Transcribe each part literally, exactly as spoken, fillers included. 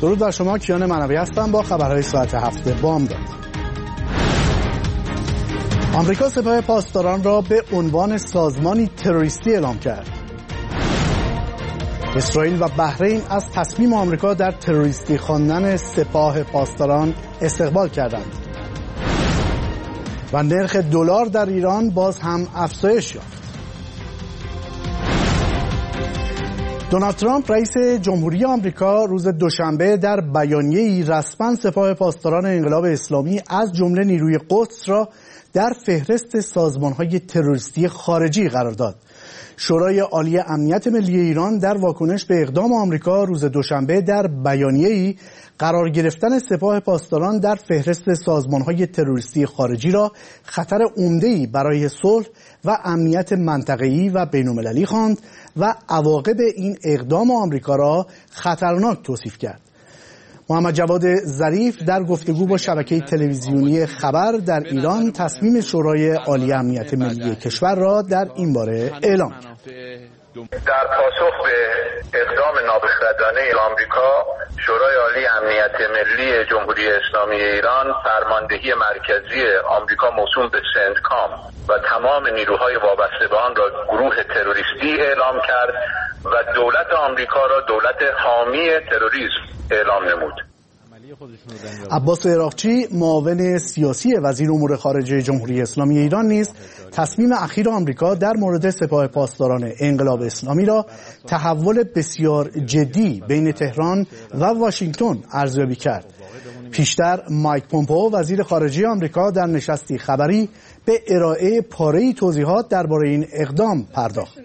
درود بر شما، کیان منوی هستم با خبرهای ساعت هفت بامداد. آمریکا سپاه پاسداران را به عنوان سازمانی تروریستی اعلام کرد. اسرائیل و بحرین از تصمیم آمریکا در تروریستی خواندن سپاه پاسداران استقبال کردند. و نرخ دلار در ایران باز هم افزایش یافت. دونالد ترامپ رئیس جمهوری آمریکا روز دوشنبه در بیانیه‌ای رسما سپاه پاسداران انقلاب اسلامی از جمله نیروی قدس را در فهرست سازمان‌های تروریستی خارجی قرار داد. شورای عالی امنیت ملی ایران در واکنش به اقدام آمریکا روز دوشنبه در بیانیه‌ای قرار گرفتن سپاه پاسداران در فهرست سازمان‌های تروریستی خارجی را خطر عمده‌ای برای صلح و امنیت منطقه‌ای و بین‌المللی خواند و عواقب این اقدام آمریکا را خطرناک توصیف کرد. محمد جواد ظریف در گفتگو با شبکه تلویزیونی خبر در ایران تصمیم شورای عالی امنیت ملی کشور را در این باره اعلام کرد. در پاسخ به اقدام نابخردانه آمریکا، شورای عالی امنیت ملی جمهوری اسلامی ایران فرماندهی مرکزی آمریکا موسوم به سنتکام و تمام نیروهای وابسته به آن را گروه تروریستی اعلام کرد و دولت آمریکا را دولت حامی تروریسم اعلام نمود. عباس عراقچی معاون سیاسی وزیر امور خارجه جمهوری اسلامی ایران نیز تصمیم اخیر آمریکا در مورد سپاه پاسداران انقلاب اسلامی را تحول بسیار جدی بین تهران و واشنگتن ارزیابی کرد. پیشتر مایک پومپئو وزیر خارجه آمریکا در نشستی خبری به ارائه پاره‌ای توضیحات درباره این اقدام پرداخت.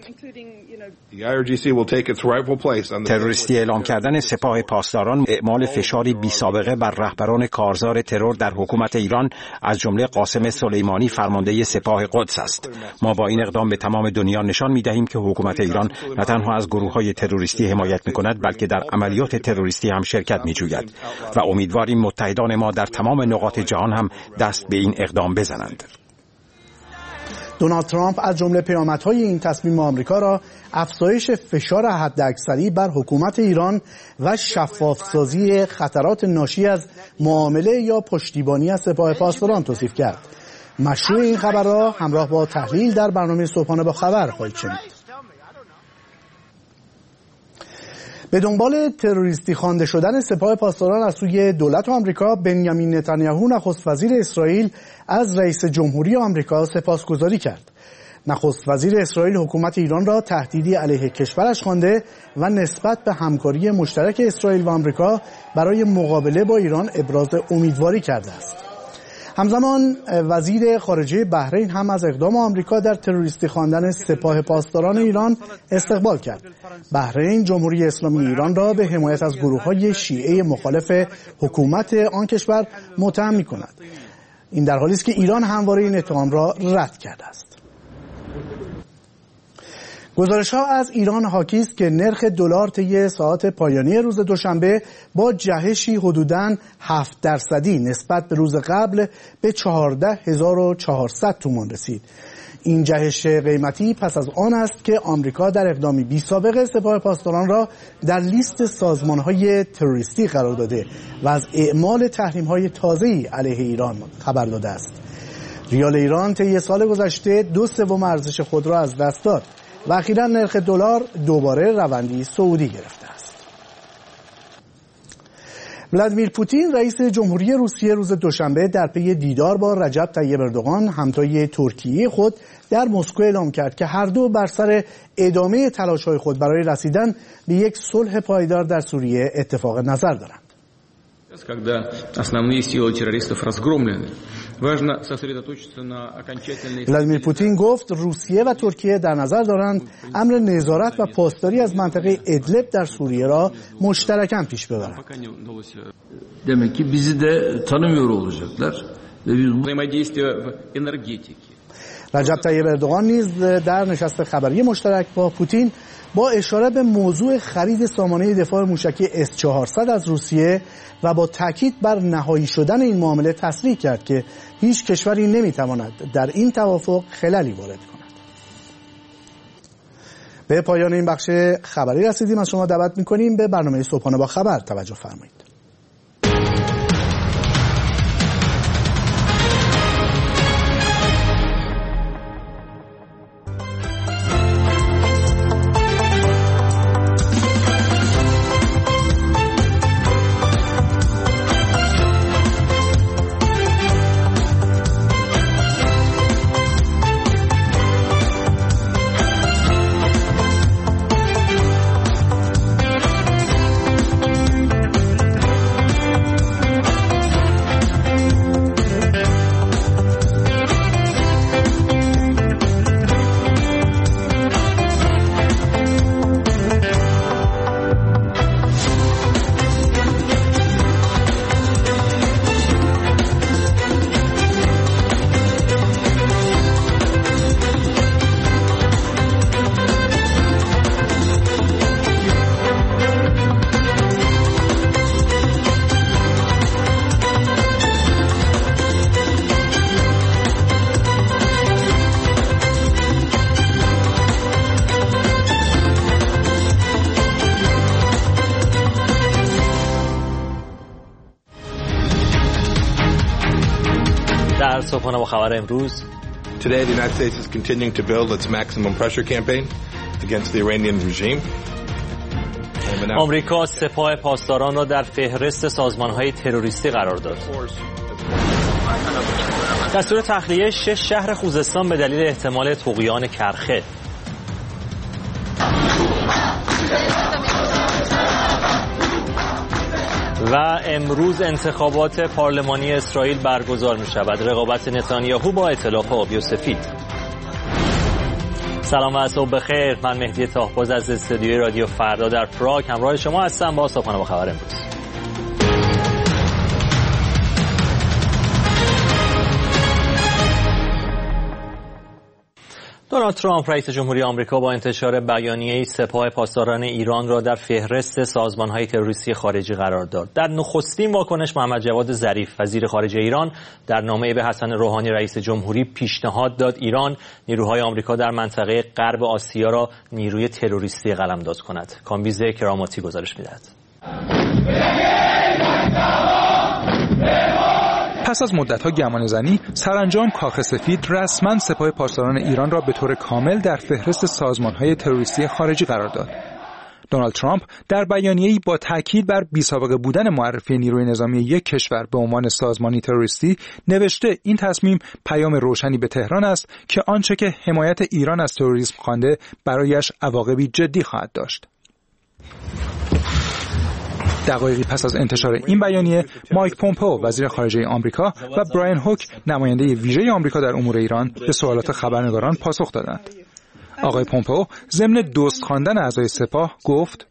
تروریستی اعلام کردن سپاه پاسداران اعمال فشاری بی سابقه بر رهبران کارزار ترور در حکومت ایران از جمله قاسم سلیمانی فرمانده سپاه قدس است. ما با این اقدام به تمام دنیا نشان می‌دهیم که حکومت ایران نه تنها از گروه‌های تروریستی حمایت می‌کند بلکه در عملیات تروریستی هم شرکت می‌جوید و امیدواریم متحدان ما در تمام نقاط جهان هم دست به این اقدام بزنند. دونالد ترامپ از جمله پیامدهای این تصمیم آمریکا را افزایش فشار حداکثری بر حکومت ایران و شفافسازی خطرات ناشی از معامله یا پشتیبانی از سپاه پاسداران توصیف کرد. مشروع این خبر را همراه با تحلیل در برنامه صبحانه با خبر خواهید شنید. به دنبال تروریستی خوانده شدن سپاه پاسداران از سوی دولت آمریکا، بنیامین نتانیاهو نخست وزیر اسرائیل از رئیس جمهوری آمریکا سپاسگزاری کرد. نخست وزیر اسرائیل حکومت ایران را تهدیدی علیه کشورش خوانده و نسبت به همکاری مشترک اسرائیل و آمریکا برای مقابله با ایران ابراز امیدواری کرده است. همزمان وزیر خارجه بحرین هم از اقدام آمریکا در تروریستی خواندن سپاه پاسداران ایران استقبال کرد. بحرین جمهوری اسلامی ایران را به حمایت از گروه‌های شیعه مخالف حکومت آن کشور متهم می‌کند. این در حالی است که ایران همواره این اتهام را رد کرده است. گزارش‌ها از ایران حاکی است که نرخ دلار طی ساعات پایانی روز دوشنبه با جهشی حدوداً هفت درصدی نسبت به روز قبل به چهارده هزار و چهارصد تومان رسید. این جهش قیمتی پس از آن است که آمریکا در اقدامی بی سابقه سپاه پاسداران را در لیست سازمان‌های تروریستی قرار داده و از اعمال تحریم‌های تازه‌ای علیه ایران خبر داده است. ریال ایران طی سال گذشته دو سوم ارزش خود را از دست داد و اخیراً نرخ دلار دوباره روندی صعودی گرفته است. ولادیمیر پوتین رئیس جمهوری روسیه روز دوشنبه در پی دیدار با رجب طیب اردوغان همتای ترکیه خود در مسکو اعلام کرد که هر دو بر سر ادامه تلاش‌های خود برای رسیدن به یک صلح پایدار در سوریه اتفاق نظر دارند. ولادیمیر پوتین گفت روسیه و ترکیه در نظر دارند امر نظارت و پاسداری از منطقه ادلب در سوریه را مشترکاً پیش ببرند. Demek ki bizi de tanımıyor olacaklar ve biz رجب طیب اردوغان نیز در نشست خبری مشترک با پوتین با اشاره به موضوع خرید سامانه دفاع موشکی اس چهارصد از روسیه و با تاکید بر نهایی شدن این معامله تصریح کرد که هیچ کشوری نمیتواند در این توافق خللی وارد کند. به پایان این بخش خبری رسیدیم. از شما دعوت می‌کنیم به برنامه صبحانه با خبر توجه فرمایید. در صبحانه با خبر امروز Today the United States is continuing to build its maximum pressure campaign against the Iranian regime. آمریکا سپاه پاسداران را در فهرست سازمان‌های تروریستی قرار داد. دستور تخلیه شش شهر خوزستان به دلیل احتمال طغیان کرخه. و امروز انتخابات پارلمانی اسرائیل برگزار می شود. رقابت نتانیاهو با ائتلاف آبی و سفید. سلام و صبح بخیر. من مهدی تاهباز از استودیوی رادیو فردا در پراگ همراه شما هستم با صبحانه با خبر امروز. دونالد ترامپ رئیس جمهوری آمریکا با انتشار بیانیه‌ای سپاه پاسداران ایران را در فهرست سازمان‌های تروریستی خارجی قرار داد. در نخستین واکنش محمد جواد ظریف وزیر خارجه ایران در نامه‌ای به حسن روحانی رئیس جمهوری پیشنهاد داد ایران نیروهای آمریکا در منطقه غرب آسیا را نیروی تروریستی قلمداد کند. کامبیز کراماتی گزارش می‌دهد. پس از مدت‌ها گمانه‌زنی، سرانجام کاخ سفید رسما سپاه پاسداران ایران را به طور کامل در فهرست سازمان‌های تروریستی خارجی قرار داد. دونالد ترامپ در بیانیه‌ای با تاکید بر بی‌سابقه بودن معرفی نیروی نظامی یک کشور به عنوان سازمانی تروریستی نوشته این تصمیم پیام روشنی به تهران است که آنچه که حمایت ایران از تروریسم خوانده برایش عواقبی جدی خواهد داشت. دقایقی پس از انتشار این بیانیه، مایک پومپئو وزیر خارجه آمریکا و براین هوک نماینده ویژه آمریکا در امور ایران به سوالات خبرنگاران پاسخ دادند. آقای پومپئو ضمن دوست خواندن اعضای سپاه گفت: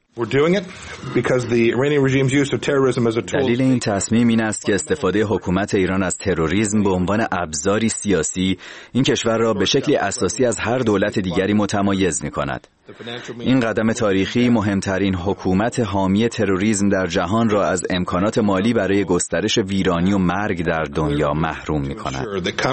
دلیل این تصمیم این است که استفاده حکومت ایران از تروریسم به عنوان ابزاری سیاسی این کشور را به شکلی اساسی از هر دولت دیگری متمایز می‌کند. این قدم تاریخی مهمترین حکومت حامی تروریسم در جهان را از امکانات مالی برای گسترش ویرانی و مرگ در دنیا محروم می‌کند.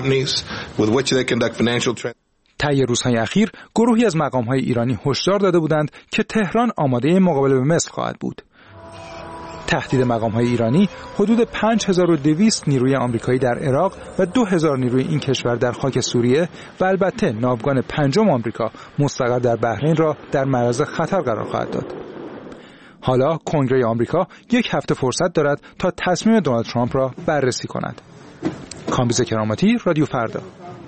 طی روزهای اخیر گروهی از مقام‌های ایرانی هشدار داده بودند که تهران آماده مقابله به مصر خواهد بود. تهدید مقام‌های ایرانی حدود پنج هزار و دویست نیروی آمریکایی در عراق و دو هزار نیروی این کشور در خاک سوریه و البته ناوگان پنجم آمریکا مستقر در بحرین را در معرض خطر قرار خواهد داد. حالا کنگره آمریکا یک هفته فرصت دارد تا تصمیم دونالد ترامپ را بررسی کند. کامبیز کراماتی، رادیو فردا.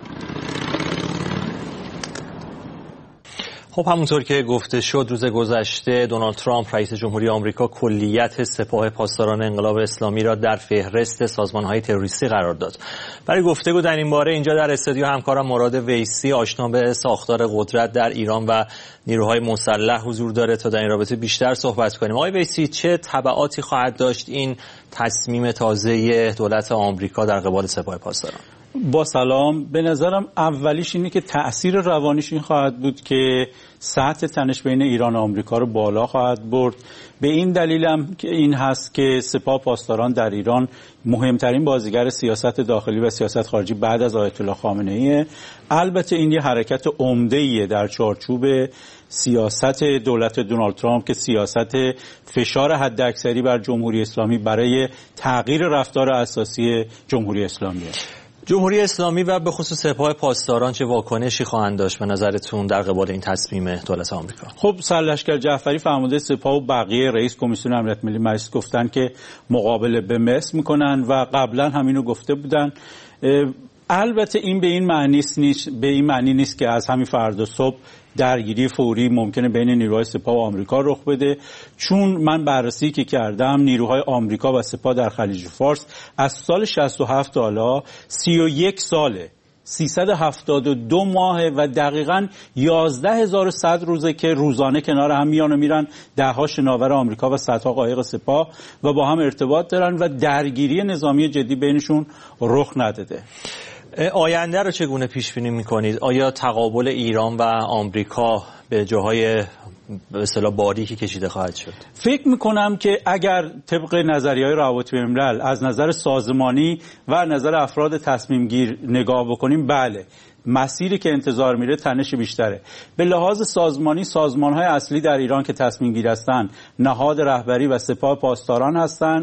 خب همونطور که گفته شد روز گذشته دونالد ترامپ رئیس جمهوری آمریکا کلیت سپاه پاسداران انقلاب اسلامی را در فهرست سازمان‌های تروریستی قرار داد. برای گفتگو در این باره اینجا در استودیو همکارم مراد ویسی آشنا به ساختار قدرت در ایران و نیروهای مسلح حضور داره تا در این رابطه بیشتر صحبت کنیم. آقای ویسی، چه تبعاتی خواهد داشت این تصمیم تازه دولت آمریکا در قبال سپاه پاسداران؟ با سلام. به نظرم اولیش اینه که تأثیر روانیش این خواهد بود که سطح تنش بین ایران و آمریکا رو بالا خواهد برد. به این دلیلم که این هست که سپاه پاسداران در ایران مهمترین بازیگر سیاست داخلی و سیاست خارجی بعد از آیت الله خامنه‌ای. البته این یه حرکت عمده‌ایه در چارچوب سیاست دولت دونالد ترامپ که سیاست فشار حداکثری بر جمهوری اسلامی برای تغییر رفتار اساسی جمهوری اسلامیه. جمهوری اسلامی و به خصوص سپاه پاسداران چه واکنشی خواهند داشت به نظرتون در قبال این تصمیم دولت آمریکا؟ خب سرلشکر جعفری فرمانده سپاه و بقیه رئیس کمیسیون امنیت ملی مجلس گفتن که مقابله به مصر میکنن و قبلا همینو گفته بودن. البته این به این معنی نیست به این معنی نیست که از همین فردا صبح درگیری فوری ممکنه بین نیروهای سپاه و آمریکا رخ بده، چون من بررسی که کردم نیروهای آمریکا و سپاه در خلیج فارس از سال شصت و هفت تا حالا سی و یک ساله، سیصد و هفتاد و دو ماه و دقیقاً یازده هزار و صد روزه که روزانه کنار هم میان و میرن دهها شناور آمریکا و صدها قایق سپاه و با هم ارتباط دارن و درگیری نظامی جدی بینشون رخ نداده. آینده رو چگونه پیش بینی می‌کنید؟ آیا تقابل ایران و آمریکا به جاهای به اصطلاح باریکی کشیده خواهد شد؟ فکر می‌کنم که اگر طبق نظریه‌های روابط بین‌الملل از نظر سازمانی و نظر افراد تصمیم گیر نگاه بکنیم، بله مسیری که انتظار میره تنش بیشتره. به لحاظ سازمانی سازمان‌های اصلی در ایران که تصمیم گیر هستند نهاد رهبری و سپاه پاسداران هستند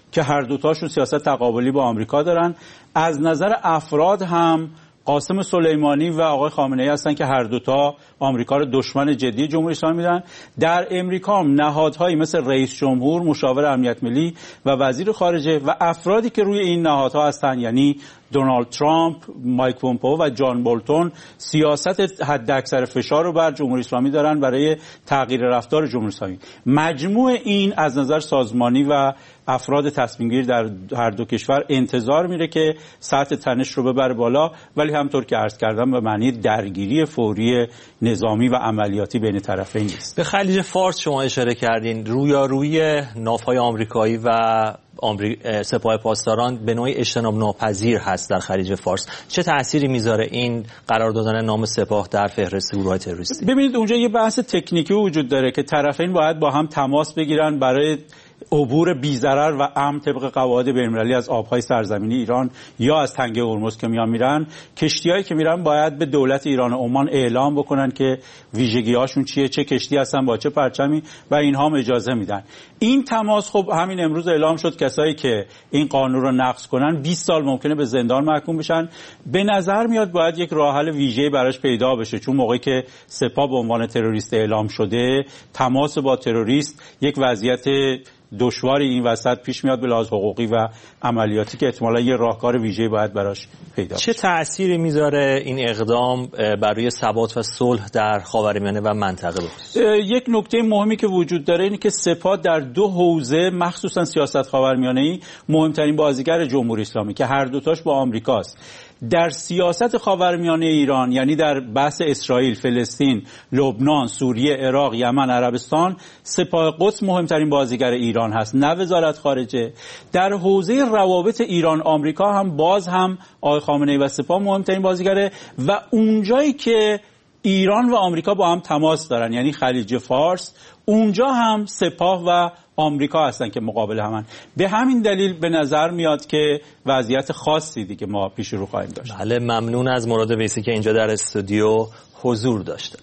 که هر دوتاشون سیاست تقابلی با آمریکا دارن. از نظر افراد هم قاسم سلیمانی و آقای خامنه‌ای هستن که هر دوتا آمریکا رو دشمن جدی جمهوری اسلامی میدن. در امریکا هم نهادهایی مثل رئیس جمهور، مشاور امنیت ملی و وزیر خارجه و افرادی که روی این نهادها هستن، یعنی دونالد ترامپ، مایک پومپئو و جان بولتون، سیاست حداکثر فشار رو بر جمهوری اسلامی دارن برای تغییر رفتار جمهوری اسلامی. مجموع این از نظر سازمانی و افراد تصمیمگیر در هر دو کشور انتظار میره که سطح تنش رو ببره بالا، ولی همطور که عرض کردم به معنی درگیری فوری نظامی و عملیاتی بین طرفین نیست. به خلیج فارس شما اشاره کردین، رویارویی ناوهای آمریکایی و آمریک... سپاه پاسداران به نوعی اجتناب ناپذیر هست در خلیج فارس. چه تأثیری میذاره این قرار دادن نام سپاه در فهرست گروه‌های تروریستی؟ ببینید اونجا یه بحث تکنیکی وجود داره که طرفین باید با هم تماس بگیرن برای عبور بی‌ضرر و امن طبق قواعد بین‌المللی از آب‌های سرزمینی ایران یا از تنگه هرمز که میان میرن، کشتی‌هایی که میرن باید به دولت ایران و عمان اعلام بکنن که ویژگی‌هاشون چیه، چه کشتی هستن با چه پرچمی و اینها هم اجازه میدن. این تماس خب همین امروز اعلام شد کسایی که این قانون رو نقض کنن بیست سال ممکنه به زندان محکوم بشن. به نظر میاد باید یک راه حل ویژه‌ای براش پیدا بشه، چون موقعی که سپاه به عنوان تروریست اعلام شده، تماس با تروریست یک وضعیت دشواری این وسط پیش میاد به لحاظ حقوقی و عملیاتی که احتمالاً یه راهکار ویژه‌ای باید براش پیدا بشه. چه تأثیری میذاره این اقدام بر روی ثبات و صلح در خاورمیانه و منطقه بخصوص؟ یک نکته مهمی که وجود داره اینه که سپاه در دو حوزه مخصوصاً سیاست خاورمیانه‌ای مهمترین بازیگر جمهوری اسلامی که هر دوتاش با آمریکاست. در سیاست خاورمیانه ایران، یعنی در بحث اسرائیل، فلسطین، لبنان، سوریه، عراق، یمن، عربستان، سپاه قدس مهمترین بازیگر ایران هست، نه وزارت خارجه. در حوزه روابط ایران آمریکا هم باز هم آقای خامنه‌ای و سپاه مهمترین بازیگره و اونجایی که ایران و آمریکا با هم تماس دارن، یعنی خلیج فارس، اونجا هم سپاه و آمریکا هستن که مقابل همن. به همین دلیل به نظر میاد که وضعیت خاصی دیگه ما پیش رو خواهیم داشت. بله، ممنون از مراد ویسی که اینجا در استودیو حضور داشته.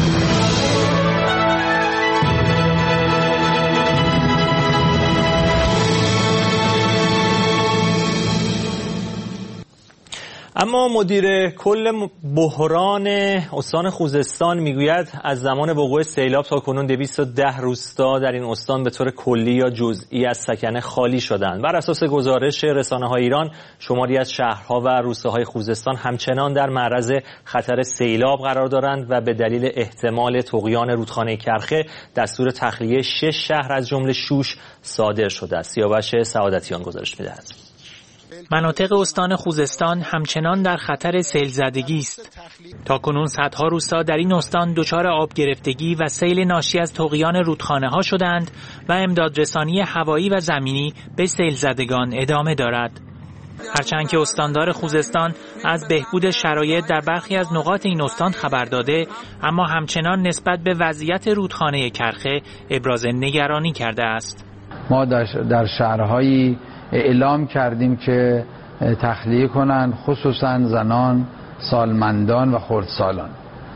اما مدیر کل بحران استان خوزستان میگوید از زمان وقوع سیلاب تا کنون دویست و ده روستا در این استان به طور کلی یا جزئی از سکنه خالی شدند. بر اساس گزارش رسانه‌های ایران، شماری از شهرها و روستاهای خوزستان همچنان در معرض خطر سیلاب قرار دارند و به دلیل احتمال طغیان رودخانه کرخه دستور تخلیه شش شهر از جمله شوش صادر شده است. سیاوش سعادتیان گزارش می‌دهد. مناطق استان خوزستان همچنان در خطر سیل زدگی است. تاکنون صدها روستا در این استان دچار آب گرفتگی و سیل ناشی از طغیان رودخانه ها شدند و امدادرسانی هوایی و زمینی به سیل زدگان ادامه دارد. هرچند که استاندار خوزستان از بهبود شرایط در برخی از نقاط این استان خبر داده، اما همچنان نسبت به وضعیت رودخانه کرخه ابراز نگرانی کرده است. ما در شهرهایی اعلام کردیم که تخلیه کنند، خصوصا زنان، سالمندان و خردسالان.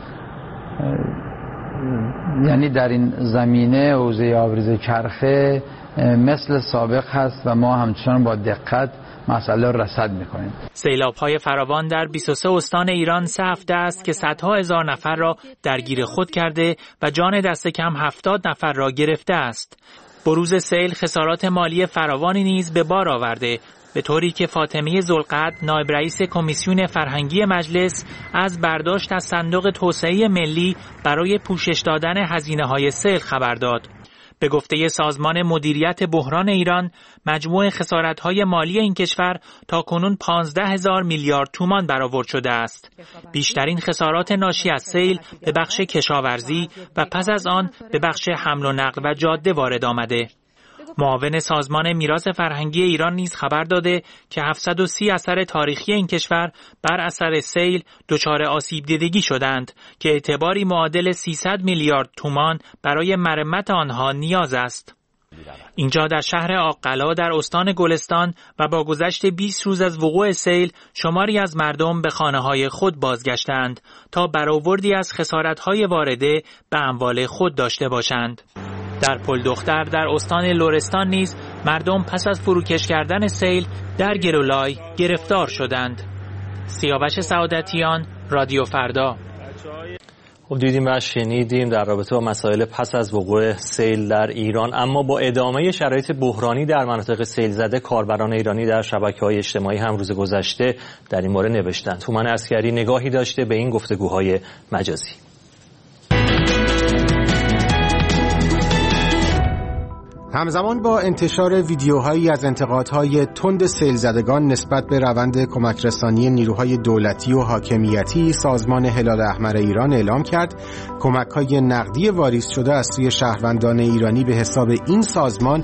یعنی در این زمینه حوزه آبریز کرخه مثل سابق هست و ما همچنان با دقت مسئله رصد میکنیم. سیلاب‌های فراوان در بیست و سه استان ایران سه هفته است که صدها هزار نفر را درگیر خود کرده و جان دست کم هفتاد نفر را گرفته است. بروز سیل خسارات مالی فراوانی نیز به بار آورده، به طوری که فاطمه ذوالقعد نایب رئیس کمیسیون فرهنگی مجلس از برداشت از صندوق توسعه ملی برای پوشش دادن هزینه‌های سیل خبر داد. به گفته سازمان مدیریت بحران ایران، مجموع خسارت‌های مالی این کشور تاکنون پانزده هزار میلیارد تومان برآورد شده است. بیشترین خسارات ناشی از سیل به بخش کشاورزی و پس از آن به بخش حمل و نقل و جاده وارد آمده. معاون سازمان میراث فرهنگی ایران نیز خبر داده که هفتصد و سی اثر تاریخی این کشور بر اثر سیل دچار آسیب دیدگی شدند که اعتباری معادل سیصد میلیارد تومان برای مرمت آنها نیاز است. اینجا در شهر آق‌قلا در استان گلستان و با گذشت بیست روز از وقوع سیل، شماری از مردم به خانه‌های خود بازگشتند تا برآوردی از خسارت‌های وارده به اموال خود داشته باشند. در پل دختر در استان لرستان نیز مردم پس از فروکش کردن سیل در گرولای گرفتار شدند. سیاوش سعادتیان، رادیو فردا. خب دیدیم و شنیدیم در رابطه با مسائل پس از وقوع سیل در ایران، اما با ادامه شرایط بحرانی در مناطق سیل زده، کاربران ایرانی در شبکه‌های اجتماعی هم روز گذشته در این باره نوشتند. هومن عسکری نگاهی داشته به این گفتگوهای مجازی. همزمان با انتشار ویدیوهایی از انتقادهای تند سیلزدگان نسبت به روند کمک رسانی نیروهای دولتی و حاکمیتی، سازمان هلال احمر ایران اعلام کرد کمک‌های نقدی واریز شده از سوی شهروندان ایرانی به حساب این سازمان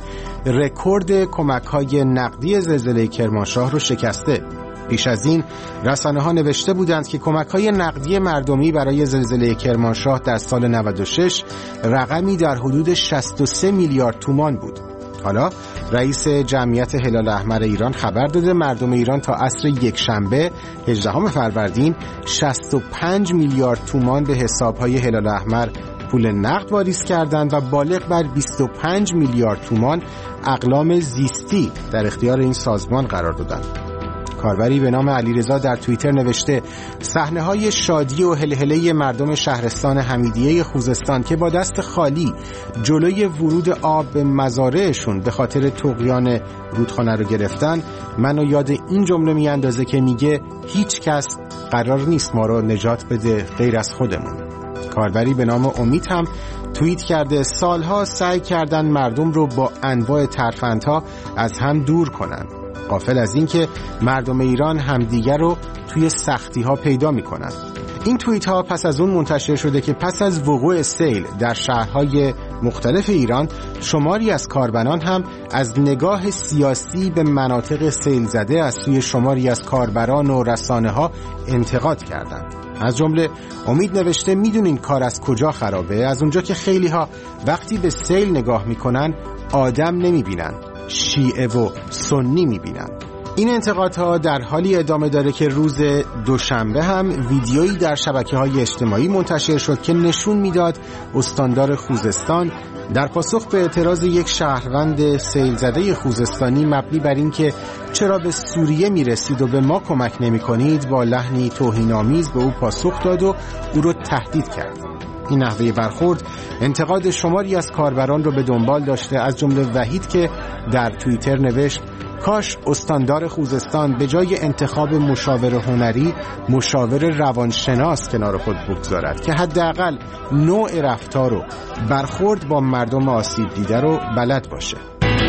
رکورد کمک‌های نقدی زلزله کرمانشاه رو شکسته. پیش از این رسانه‌ها نوشته بودند که کمک‌های نقدی مردمی برای زلزله کرمانشاه در سال نود و شش رقمی در حدود شصت و سه میلیارد تومان بود. حالا رئیس جمعیت هلال احمر ایران خبر داده مردم ایران تا عصر یکشنبه هجدهم فروردین شصت و پنج میلیارد تومان به حساب‌های هلال احمر پول نقد واریز کردند و بالغ بر بیست و پنج میلیارد تومان اقلام زیستی در اختیار این سازمان قرار دادند. کاربری به نام علیرضا در توییتر نوشته صحنه‌های شادی و هلهله مردم شهرستان حمیدیه خوزستان که با دست خالی جلوی ورود آب به مزارعشون به خاطر طغیان رودخانه رو گرفتن منو یاد این جمله میاندازه که میگه هیچ کس قرار نیست ما رو نجات بده غیر از خودمون. کاربری به نام امید هم توییت کرده سالها سعی کردن مردم رو با انواع ترفندها از هم دور کنن، غافل از این که مردم ایران همدیگر رو توی سختی ها پیدا می کنن. این توییت ها پس از اون منتشر شده که پس از وقوع سیل در شهرهای مختلف ایران شماری از کاربران هم از نگاه سیاسی به مناطق سیل زده از سوی شماری از کاربران و رسانه ها انتقاد کردند. از جمله امید نوشته میدونین کار از کجا خرابه؟ از اونجا که خیلی ها وقتی به سیل نگاه میکنن آدم نمیبینن، شیعه و سنی میبینن. این انتقادها در حالی ادامه داره که روز دوشنبه هم ویدیویی در شبکه‌های اجتماعی منتشر شد که نشون میداد استاندار خوزستان در پاسخ به اعتراض یک شهروند سیل زده خوزستانی مبنی بر این که چرا به سوریه میرسید و به ما کمک نمی کنید با لحنی توهین‌آمیز به او پاسخ داد و او رو تهدید کرد. این نحوه برخورد انتقاد شماری از کاربران رو به دنبال داشته، از جمله وحید که در توییتر نوشت کاش استاندار خوزستان به جای انتخاب مشاور هنری مشاور روانشناس کنار خود بگذارد که حداقل نوع رفتار و برخورد با مردم آسیب دیده رو بلد باشه.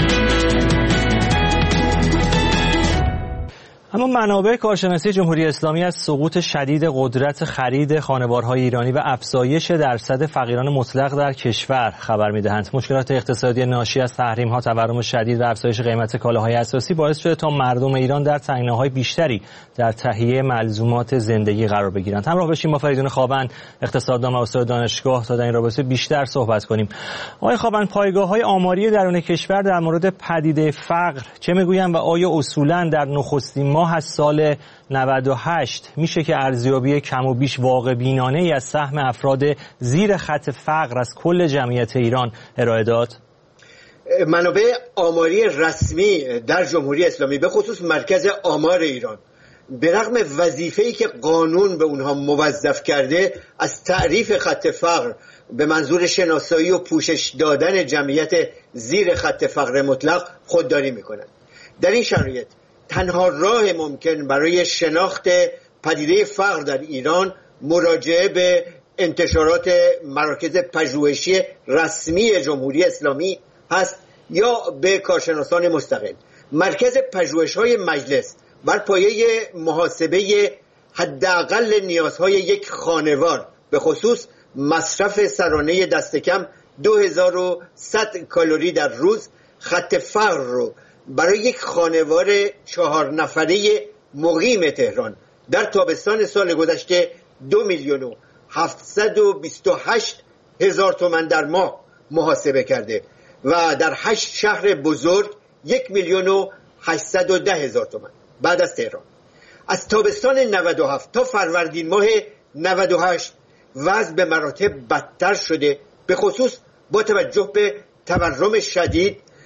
اما منابع کارشناسی جمهوری اسلامی از سقوط شدید قدرت خرید خانوارهای ایرانی و افزایش درصد فقیران مطلق در کشور خبر می‌دهند. مشکلات اقتصادی ناشی از تحریم‌ها، تورم شدید و افزایش قیمت کالاهای اساسی باعث شده تا مردم ایران در تنگناهای بیشتری در تهیه ملزومات زندگی قرار بگیرند. همراه باشیم با فریدون خوابند، اقتصاددان و استاد دانشگاه، تا در این رابطه بیشتر صحبت کنیم. آقای خوابند، پایگاه‌های آماری درون کشور در مورد پدیده فقر چه می‌گویند و آیا اصولاً در نخستین ماه از سال نود و هشت میشه که ارزیابی کم و بیش واقع بینانه ای از سهم افراد زیر خط فقر از کل جمعیت ایران ارائه داد؟ منابع آماری رسمی در جمهوری اسلامی به خصوص مرکز آمار ایران به رغم وظیفه‌ای که قانون به اونها موظف کرده از تعریف خط فقر به منظور شناسایی و پوشش دادن جمعیت زیر خط فقر مطلق خودداری میکنند. در این شرایط تنها راه ممکن برای شناخت پدیده فقر در ایران مراجعه به انتشارات مراکز پژوهشی رسمی جمهوری اسلامی هست یا به کارشناسان مستقل. مرکز پژوهش‌های مجلس بر پایه محاسبه حداقل نیازهای یک خانوار به خصوص مصرف سرانه دست کم دو هزار و صد کالری در روز خط فقر رو برای یک خانوار چهار نفره مقیم تهران در تابستان سال گذشته دو میلیون و هفتصد و بیست و هشت هزار تومان در ماه محاسبه کرده و در هشت شهر بزرگ یک میلیون و هشتصد و ده هزار تومان بعد از تهران. از تابستان نود و هفت تا فروردین ماه نود و هشت وضع به مراتب بدتر شده، به خصوص با توجه به تورم شدید،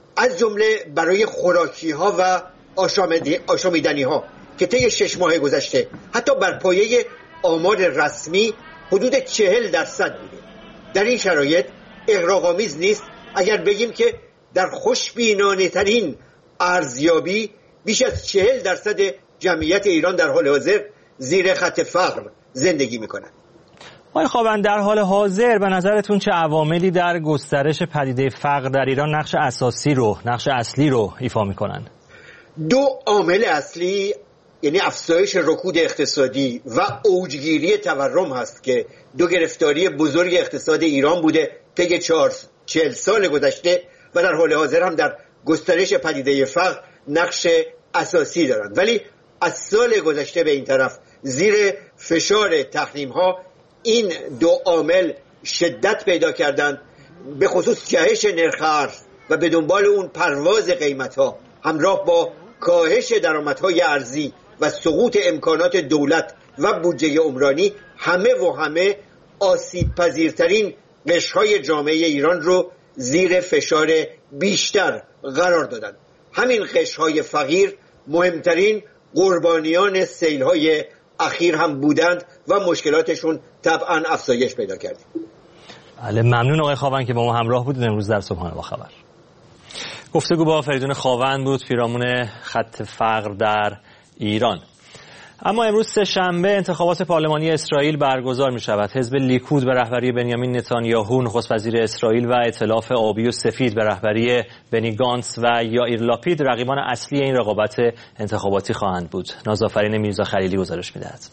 از جمله برای خوراکی ها و آشامیدنی ها که طی شش ماه گذشته حتی بر پایه آمار رسمی حدود چهل درصد بوده. در این شرایط اغراق‌آمیز نیست اگر بگیم که در خوشبینانه ترین ارزیابی بیش از چهل درصد جمعیت ایران در حال حاضر زیر خط فقر زندگی میکنند. آقای خاوند، در حال حاضر به نظرتون چه عواملی در گسترش پدیده فقر در ایران نقش اساسی رو، نقش اصلی رو ایفا میکنن؟ دو عامل اصلی، یعنی افزایش رکود اقتصادی و اوجگیری تورم هست که دو گرفتاری بزرگ اقتصاد ایران بوده طی چهل سال گذشته و در حال حاضر هم در گسترش پدیده فقر نقش اساسی دارند. ولی از سال گذشته به این طرف زیر فشار تحریم ها این دو عامل شدت پیدا کردند، به خصوص جهش نرخ ارز و به دنبال اون پرواز قیمت ها همراه با کاهش درآمدهای ارزی و سقوط امکانات دولت و بودجه عمرانی همه و همه آسیب پذیرترین قشرهای جامعه ایران رو زیر فشار بیشتر قرار دادند. همین قشرهای فقیر مهمترین قربانیان سیل‌های اخیر هم بودند و مشکلاتشون طبعا افزایش پیدا کرد. بله، ممنون آقای خاوند که با ما همراه بودید امروز در صبحانه با خبر. گفتگو با فریدون خاوند بود، پیرامون خط فقر در ایران. اما امروز سه شنبه انتخابات پارلمانی اسرائیل برگزار می شود. حزب لیکود به رهبری بنیامین نتانیاهو نخست وزیر اسرائیل و ائتلاف آبی و سفید به رهبری بنی گانتس و یائیر لاپید رقیبان اصلی این رقابت انتخاباتی خواهند بود. نازآفرین میرزا خلیلی گزارش می دهد.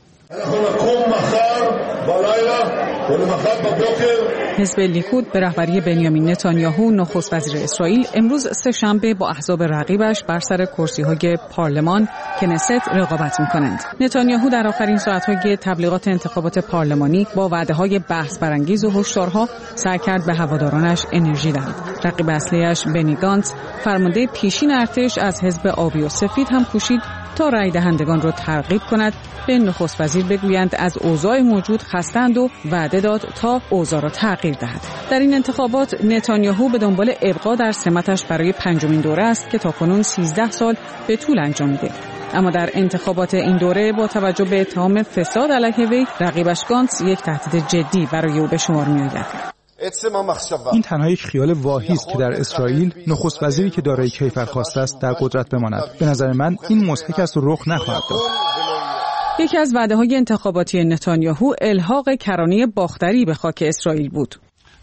حزب لیکود به رهبری بنیامین نتانیاهو نخست وزیر اسرائیل امروز سه شنبه با احزاب رقیبش بر سر کرسی‌های پارلمان کنست رقابت می‌کنند. نتانیاهو در آخرین ساعت‌های تبلیغات انتخابات پارلمانی با وعده‌های بحث برانگیز و هشدارها سعی کرد به هوادارانش انرژی دهد. رقیب اصلیش بنی گانتس فرمانده پیشین ارتش از حزب آبی و سفید هم کوشید تا رای دهندگان را ترغیب کند به نخست وزیر بگویند از اوضاع موجود خسته‌اند و وعده داد تا اوضاع را تغییر دهد. در این انتخابات نتانیاهو به دنبال ابقا در سمتش برای پنجمین دوره است که تاکنون سیزده سال به طول انجامیده. اما در انتخابات این دوره با توجه به اتهام فساد علیه وی رقیبش گانتس یک تهدید جدی برای او به شمار می‌آید. این تنها یک خیال واهی است که در اسرائیل نخست وزیری که دارای کیفرخواسته است در قدرت بماند. به نظر من این مضحک است و رخ نخواهد داد. یکی از وعده‌های انتخاباتی نتانیاهو الحاق کرانه باختری به خاک اسرائیل بود.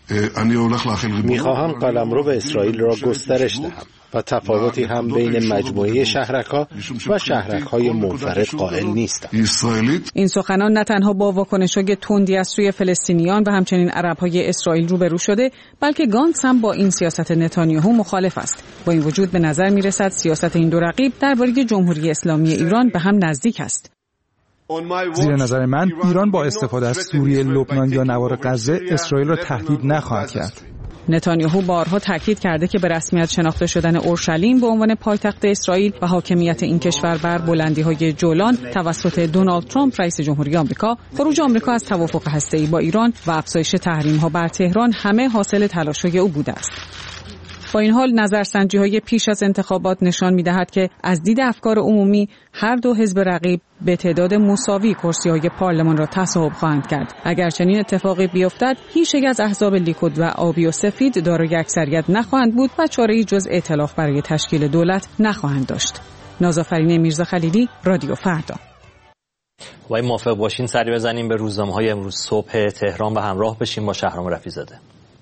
می‌خواهم قلمرو به اسرائیل را گسترش دهم و تفاوتی هم بین مجموعه شهرک‌ها و شهرک‌های منفرد قائل نیستم. این سخنان نه تنها با واکنش‌های تندی از سوی فلسطینیان و همچنین عرب‌های اسرائیل روبرو شده، بلکه گانتس هم با این سیاست نتانیاهو مخالف است. با این وجود به نظر می‌رسد سیاست این دو رقیب درباره جمهوری اسلامی ایران به هم نزدیک است. زیر نظر من ایران با استفاده از سوریه، لبنان یا نوار غزه اسرائیل را تهدید نخواهد کرد. نتانیاهو بارها تاکید کرده که به رسمیت شناخته شدن اورشلیم به عنوان پایتخت اسرائیل و حاکمیت این کشور بر بلندی‌های جولان توسط دونالد ترامپ رئیس جمهوری آمریکا، خروج آمریکا از توافق هسته‌ای با ایران و افزایش تحریم‌ها بر تهران همه حاصل تلاش‌های او بوده است. با این حال نظرسنجی‌های پیش از انتخابات نشان می‌دهد که از دید افکار عمومی هر دو حزب رقیب به تعداد مساوی کرسی‌های پارلمان را تصاحب خواهند کرد. اگر چنین اتفاقی بیفتد، هیچ یک از احزاب لیکود و آبی و سفید دارای اکثریت نخواهند بود و چاره‌ای جز ائتلاف برای تشکیل دولت نخواهند داشت. نازآفرین میرزا خلیلی، رادیو فردا. وای موافق باشین سری بزنیم به روزنامه‌های امروز صبح تهران و همراه بشیم با شهرام رفیع‌زاده.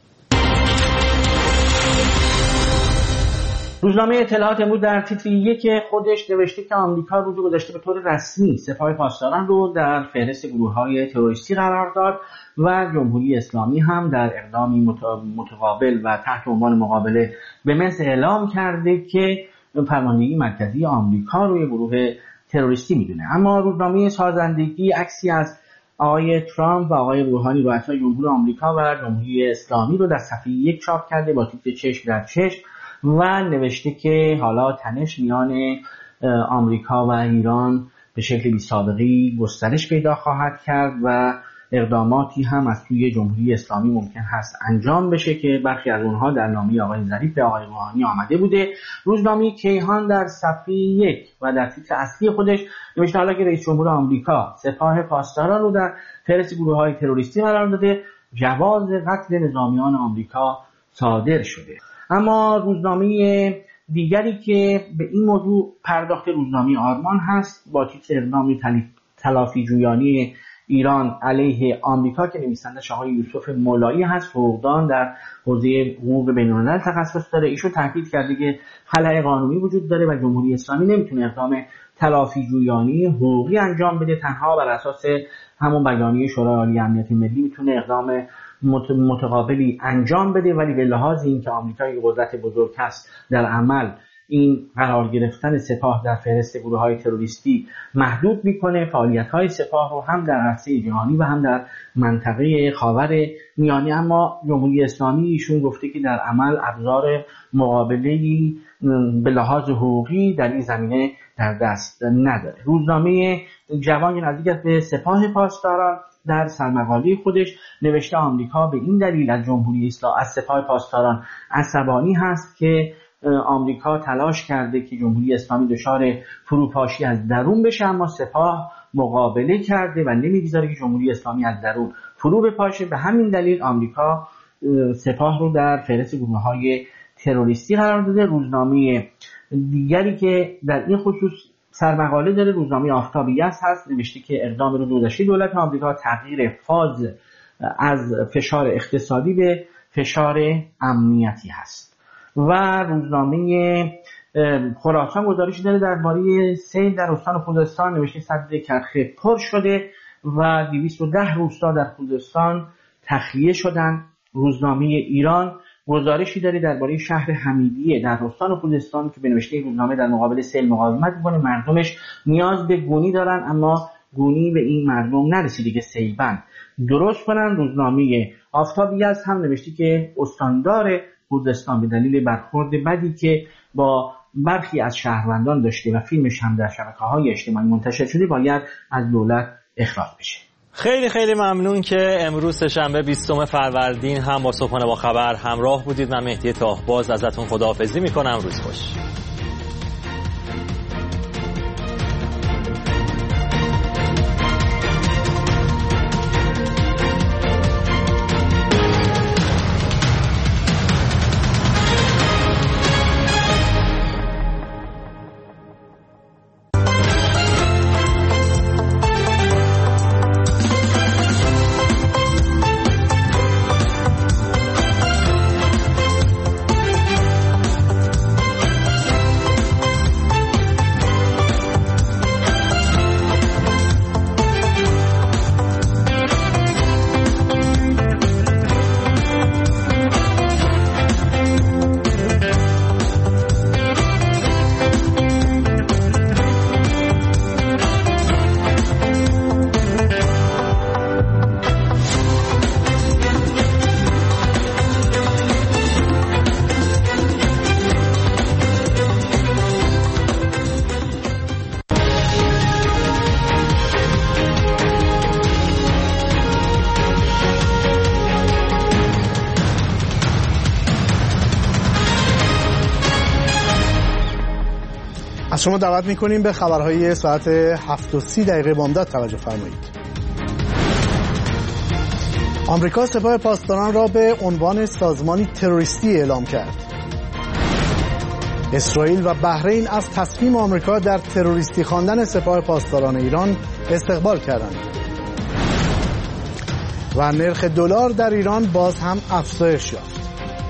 روزنامه اطلاعات امروز در تیتر یک خودش نوشته که آمریکا روز گذشته به طور رسمی سپاه پاسداران رو در فهرست گروه‌های تروریستی قرار داد و جمهوری اسلامی هم در اقدامی متقابل و تحت عنوان مقابله به مصر اعلام کرده که فرماندهی مرکزی آمریکا روی گروه تروریستی میدونه. اما روزنامه سازندگی عکسی از آقای ترامپ و آقای روحانی رؤسای جمهور آمریکا و جمهوری اسلامی رو در صفحه یک چاپ کرده با تیتر چشم در چشم و نوشته که حالا تنش میان آمریکا و ایران به شکل بی سابقه‌ای گسترش پیدا خواهد کرد و اقداماتی هم از سوی جمهوری اسلامی ممکن هست انجام بشه که برخی از اونها در نامه آقای ظریف به آقای روحانی آمده بوده. روزنامه کیهان در صفحه یک و در تیتر اصلی خودش نوشته حالا که رئیس جمهور آمریکا سپاه پاسداران رو در فهرست گروه‌های تروریستی قرار داده، جواز قتل نظامیان آمریکا صادر شده. اما روزنامه دیگری که به این موضوع پرداخت روزنامه آرمان هست با تیتر اقدام تلافی جویانی ایران علیه آمریکا که نویسندش آقای یوسف مولایی هست، حقوقدان در حوزه حقوق بین‌الملل تخصص داره. ایشون تاکید کرده که خلأ قانونی وجود داره و جمهوری اسلامی نمیتونه اقدام تلافی جویانی حقوقی انجام بده، تنها بر اساس همون بیانیه شورای عالی امنیت ملی میتونه اقدام متقابلی انجام بده، ولی به لحاظ اینکه آمریکا یک قدرت بزرگ است در عمل این قرار گرفتن سپاه در فهرست گروه‌های تروریستی محدود میکنه فعالیت‌های سپاه رو هم در عرصه جهانی و هم در منطقه خاور میانه. اما جمهوری اسلامی ایشون گفته که در عمل ابزار مقابله‌ای به لحاظ حقوقی در این زمینه در دست نداره. روزنامه جوان نزدیک به سپاه پاسداران در سرمقاله خودش نوشته آمریکا به این دلیل از جمهوری اسلامی از سپاه پاسداران عصبانی هست که آمریکا تلاش کرده که جمهوری اسلامی دچار فروپاشی از درون بشه، اما سپاه مقابله کرده و نمیگذاره که جمهوری اسلامی از درون فرو بپاشه. به همین دلیل آمریکا سپاه رو در فهرست گروه‌های تروریستی قرار داده. روزنامه دیگری که در این خصوص سرمقاله داره روزنامه آفتابیه هست، نوشته که اقدام روز گذشته دولت آمریکا تغییر فاز از فشار اقتصادی به فشار امنیتی هست. و روزنامه خراسان گزارشی داره درباره سیل در استان خوزستان، نوشته سد کرخه پر شده و دویست و ده روستا در خوزستان تخلیه شدن. روزنامه ایران گزارشی داره درباره شهر حمیدیه در استان خوزستان که به نوشته روزنامه در مقابل سیل مقاومت میکنه، مردمش نیاز به گونی دارن اما گونی به این مردم نرسیده که سیلبند درست کنن. روزنامه آفتابیه هم نوشته که استاندار خوزستان به دلیل برخورد بدی که با برخی از شهروندان داشته و فیلمش هم در شبکه‌های اجتماعی منتشر شده باید از دولت اخراج بشه. خیلی خیلی ممنون که امروز شنبه بیستم فروردین هم با صبحانه با خبر همراه بودید. من مهدی تاهباز ازتون خداحافظی میکنم. روز خوش. از شما دعوت میکنیم به خبرهای ساعت هفت و سی دقیقه بامداد توجه فرمایید. آمریکا سپاه پاسداران را به عنوان سازمانی تروریستی اعلام کرد. اسرائیل و بحرین از تصمیم آمریکا در تروریستی خواندن سپاه پاسداران ایران استقبال کردند. و نرخ دلار در ایران باز هم افزایش یافت.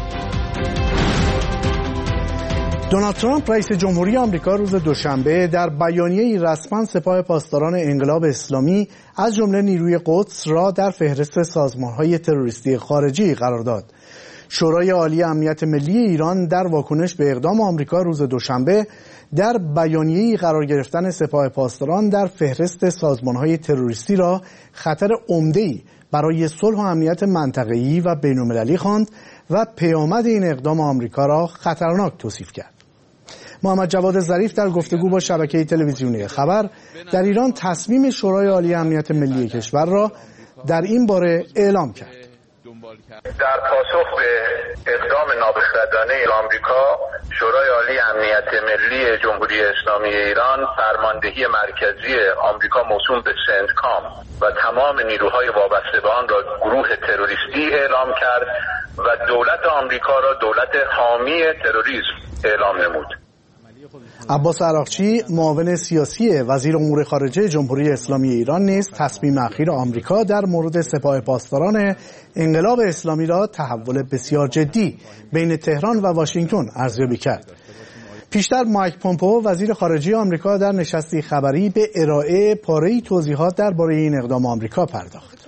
دونالد ترامپ رئیس جمهوری آمریکا روز دوشنبه در بیانیه‌ای رسما سپاه پاسداران انقلاب اسلامی از جمله نیروی قدس را در فهرست سازمان‌های تروریستی خارجی قرار داد. شورای عالی امنیت ملی ایران در واکنش به اقدام آمریکا روز دوشنبه در بیانیه‌ای قرار گرفتن سپاه پاسداران در فهرست سازمان‌های تروریستی را خطر عمده‌ای برای صلح و امنیت منطقه‌ای و بین‌المللی خواند و پیامد این اقدام آمریکا را خطرناک توصیف کرد. محمد جواد ظریف در گفتگو با شبکه تلویزیونی خبر در ایران تصمیم شورای عالی امنیت ملی کشور را در این باره اعلام کرد. در پاسخ به اقدام نابخردانه آمریکا، شورای عالی امنیت ملی جمهوری اسلامی ایران فرماندهی مرکزی آمریکا موسوم به سنتکام و تمام نیروهای وابسته به آن را گروه تروریستی اعلام کرد و دولت آمریکا را دولت حامی تروریسم اعلام نمود. عباس عراقچی، معاون سیاسی وزیر امور خارجه جمهوری اسلامی ایران، نیز تصمیم اخیر آمریکا در مورد سپاه پاسداران انقلاب اسلامی را تحول بسیار جدی بین تهران و واشنگتن ارزیابی کرد. پیشتر مایک پومپئو وزیر خارجه آمریکا در نشستی خبری به ارائه پاره‌ای توضیحات درباره این اقدام آمریکا پرداخت.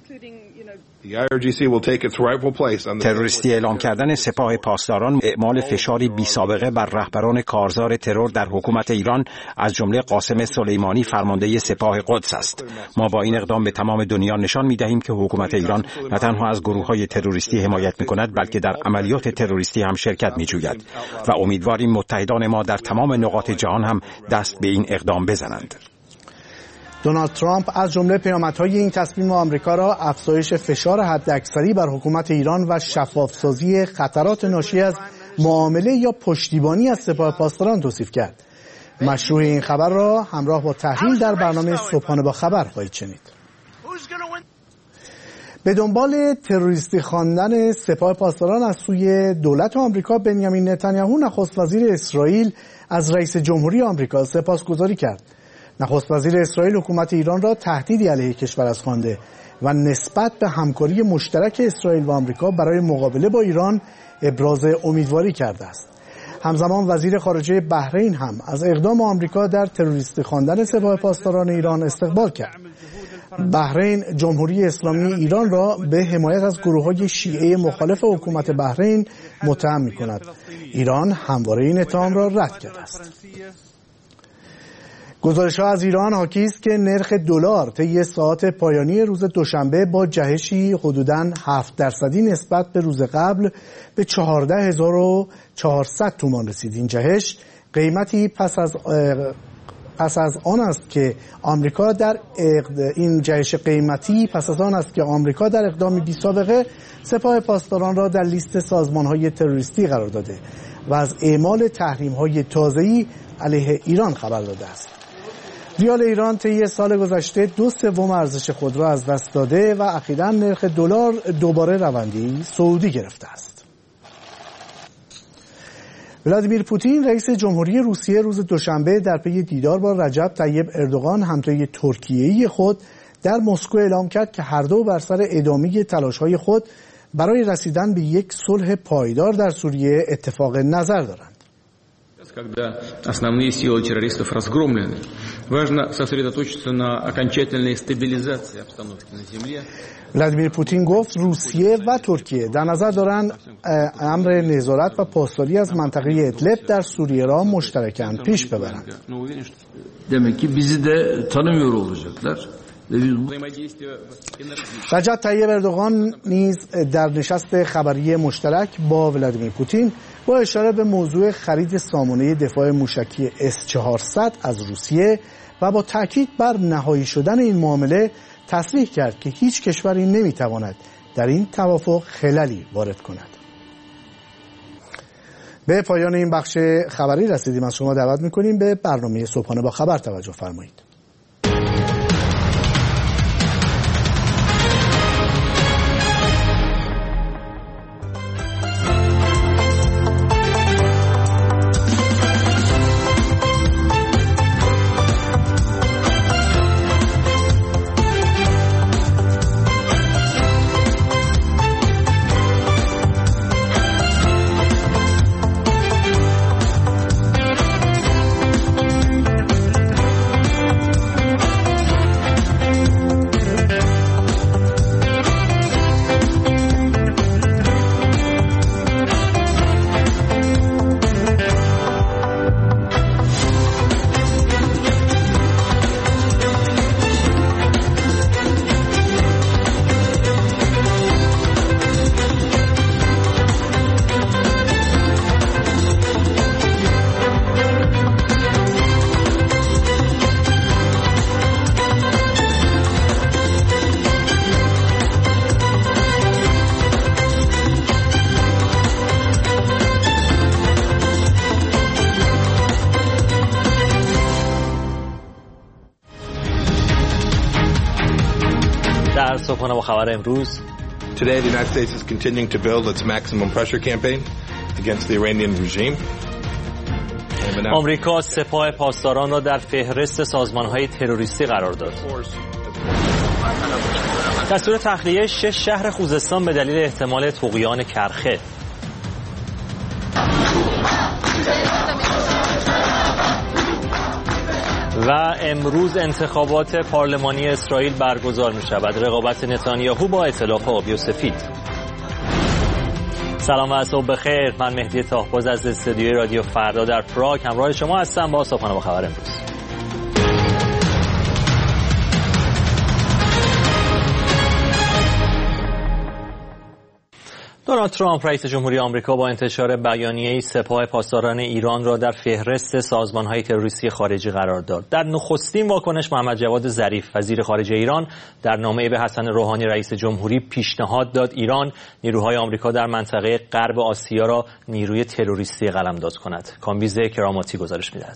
تروریستی اعلام کردن سپاه پاسداران اعمال فشاری بی سابقه بر رهبران کارزار ترور در حکومت ایران از جمله قاسم سلیمانی فرمانده سپاه قدس است. ما با این اقدام به تمام دنیا نشان می‌دهیم که حکومت ایران نه تنها از گروه‌های تروریستی حمایت می‌کند بلکه در عملیات تروریستی هم شرکت می‌جوید و امیدواریم متحدان ما در تمام نقاط جهان هم دست به این اقدام بزنند. دونالد ترامپ از جمله پیامدهای این تصمیم آمریکا را افزایش فشار حداکثری بر حکومت ایران و شفافسازی خطرات ناشی از معامله یا پشتیبانی از سپاه پاسداران توصیف کرد. مشروع این خبر را همراه با تحلیل در برنامه صبحانه با خبر خواهید شنید. به دنبال تروریستی خواندن سپاه پاسداران از سوی دولت آمریکا، بنیامین نتانیاهو نخست وزیر اسرائیل از رئیس جمهوری آمریکا سپاسگزاری کرد. نخست وزیر اسرائیل حکومت ایران را تهدیدی علیه کشور از خوانده و نسبت به همکاری مشترک اسرائیل و آمریکا برای مقابله با ایران ابراز امیدواری کرده است. همزمان وزیر خارجه بحرین هم از اقدام آمریکا در تروریستی خواندن سپاه پاسداران ایران استقبال کرد. بحرین جمهوری اسلامی ایران را به حمایت از گروه‌های شیعه مخالف حکومت بحرین متهم می‌کند. ایران همواره این اتهام را رد کرده است. گزارش‌ها از ایران حاکی است که نرخ دلار طی ساعات پایانی روز دوشنبه با جهشی حدوداً هفت درصدی نسبت به روز قبل به چهارده هزار و چهارصد تومان رسید. این جهش قیمتی پس از پس از آن است که آمریکا در این جهش قیمتی پس از آن است که آمریکا در اقدامی بی سابقه سپاه پاسداران را در لیست سازمان‌های تروریستی قرار داده و از اعمال تحریم‌های تازه‌ای علیه ایران خبر داده است. ریال ایران طی سال گذشته دو سوم ارزش خود را از دست داده و اخیراً نرخ دلار دوباره روندی صعودی گرفته است. ولادیمیر پوتین رئیس جمهوری روسیه روز دوشنبه در پی دیدار با رجب طیب اردوغان همتای ترکیه‌ای خود در مسکو اعلام کرد که هر دو بر سر ادامه تلاش‌های خود برای رسیدن به یک صلح پایدار در سوریه اتفاق نظر دارند. Когда основные силы террористов разгромлены, важно сосредоточиться на окончательной стабилизации обстановки на земле. ولادیمیر پوتین گفت روسیه و ترکیه در نظر دارند امر نظارت و پاسداری از منطقه ادلب در سوریه را مشترکاً پیش ببرند. Demek ki bizi de tanımıyor olacaklar. رجب طیب اردوغان نیز در نشست خبری مشترک با ولادیمیر پوتین با اشاره به موضوع خرید سامانه دفاع موشکی اس چهارصد از روسیه و با تاکید بر نهایی شدن این معامله تصریح کرد که هیچ کشوری نمیتواند در این توافق خللی وارد کند. به پایان این بخش خبری رسیدیم. از شما دعوت میکنیم به برنامه صبحانه با خبر توجه فرمایید. در صبحانه با خبر امروز. Today the United States is continuing to build its maximum pressure campaign against the Iranian regime. آمریکا سپاه پاسداران را در فهرست سازمان‌های تروریستی قرار داد. دستور تخلیه شش شهر خوزستان به دلیل احتمال طغیان کرخه. و امروز انتخابات پارلمانی اسرائیل برگزار می شود. رقابت نتانیاهو با ائتلاف آبی و سفید. سلام و صبح بخیر. من مهدی تاهباز از استودیوی رادیو فردا در پراگ همراه شما هستم با صبحانه با خبر امروز. دونالد ترامپ رئیس جمهوری آمریکا با انتشار بیانیه‌ای سپاه پاسداران ایران را در فهرست سازمان‌های تروریستی خارجی قرار داد. در نخستین واکنش محمد جواد ظریف وزیر خارجه ایران در نامه‌ای به حسن روحانی رئیس جمهوری پیشنهاد داد ایران نیروهای آمریکا در منطقه غرب آسیا را نیروی تروریستی قلمداد کند. کامبیز کراماتی گزارش می‌دهد.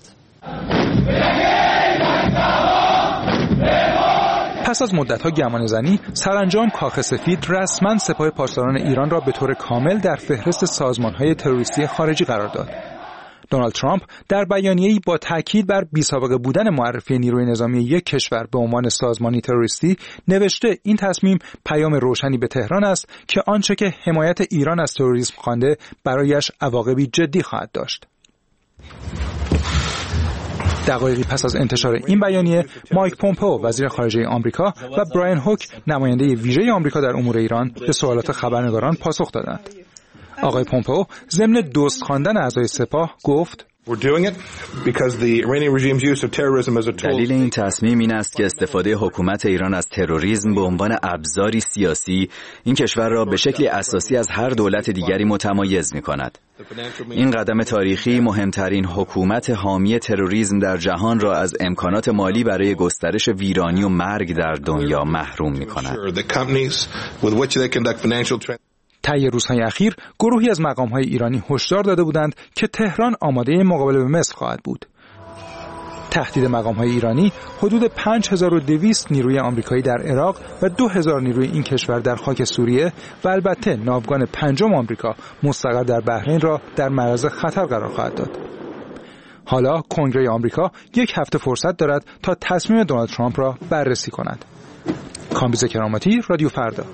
پس از مدت‌ها گمانه‌زنی، سرانجام کاخ سفید رسما سپاه پاسداران ایران را به طور کامل در فهرست سازمان‌های تروریستی خارجی قرار داد. دونالد ترامپ در بیانیه‌ای با تاکید بر بی‌سابقه بودن معرفی نیروی نظامی یک کشور به عنوان سازمانی تروریستی نوشته این تصمیم پیام روشنی به تهران است که آنچه که حمایت ایران از تروریسم خوانده برایش عواقبی جدی خواهد داشت. دقایقی پس از انتشار این بیانیه، مایک پومپئو وزیر خارجه آمریکا و براین هوک نماینده ویژه آمریکا در امور ایران به سوالات خبرنگاران پاسخ دادند. آقای پومپئو ضمن دوست خواندن اعضای سپاه گفت: دلیل این تصمیم این است که استفاده حکومت ایران از تروریسم به عنوان ابزاری سیاسی این کشور را به شکلی اساسی از هر دولت دیگری متمایز می‌کند. این قدم تاریخی مهمترین حکومت حامی تروریسم در جهان را از امکانات مالی برای گسترش ویرانی و مرگ در دنیا محروم می‌کند. طی روزهای اخیر گروهی از مقام‌های ایرانی هشدار داده بودند که تهران آماده مقابله به مصر خواهد بود. تهدید مقام‌های ایرانی حدود پنج هزار و دویست نیروی آمریکایی در عراق و دو هزار نیروی این کشور در خاک سوریه و البته ناوگان پنجم آمریکا مستقر در بحرین را در معرض خطر قرار خواهد داد. حالا کنگره آمریکا یک هفته فرصت دارد تا تصمیم دونالد ترامپ را بررسی کند. کامبیز کراماتی، رادیو فردا.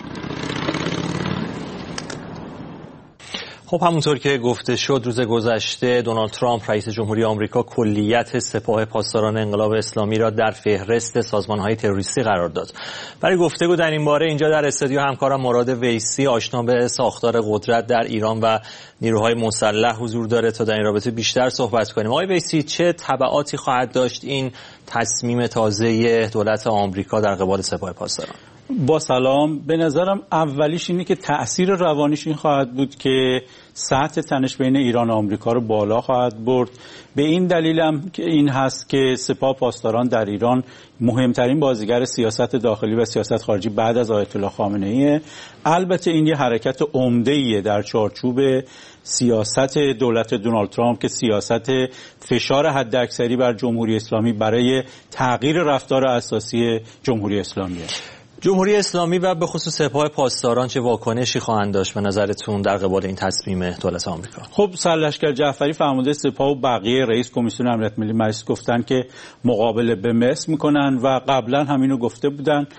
خب همونطور که گفته شد روز گذشته دونالد ترامپ رئیس جمهوری آمریکا کلیت سپاه پاسداران انقلاب اسلامی را در فهرست سازمان‌های تروریستی قرار داد. برای گفتگو در این باره اینجا در استودیو همکارم مراد ویسی آشنا به ساختار قدرت در ایران و نیروهای مسلح حضور داره تا در این رابطه بیشتر صحبت کنیم. آقای ویسی، چه تبعاتی خواهد داشت این تصمیم تازه دولت آمریکا در قبال سپاه پاسداران؟ با سلام. به نظرم اولیش اینه که تأثیر روانیش این خواهد بود که سطح تنش بین ایران و آمریکا رو بالا خواهد برد. به این دلیلم که این هست که سپاه پاسداران در ایران مهمترین بازیگر سیاست داخلی و سیاست خارجی بعد از آیت الله خامنه‌ای. البته این یه حرکت عمده‌ایه در چارچوب سیاست دولت دونالد ترامپ که سیاست فشار حداکثری بر جمهوری اسلامی برای تغییر رفتار اساسی جمهوری اسلامیه. جمهوری اسلامی و به خصوص سپاه پاسداران چه واکنشی خواهند داشت به نظرتون در قبال این تصمیم دولت آمریکا؟ خب سرلشکر جعفری فرمانده سپاه و بقیه رئیس کمیسیون امنیت ملی مجلس گفتن که مقابله به مصر میکنن و قبلا همینو گفته بودن.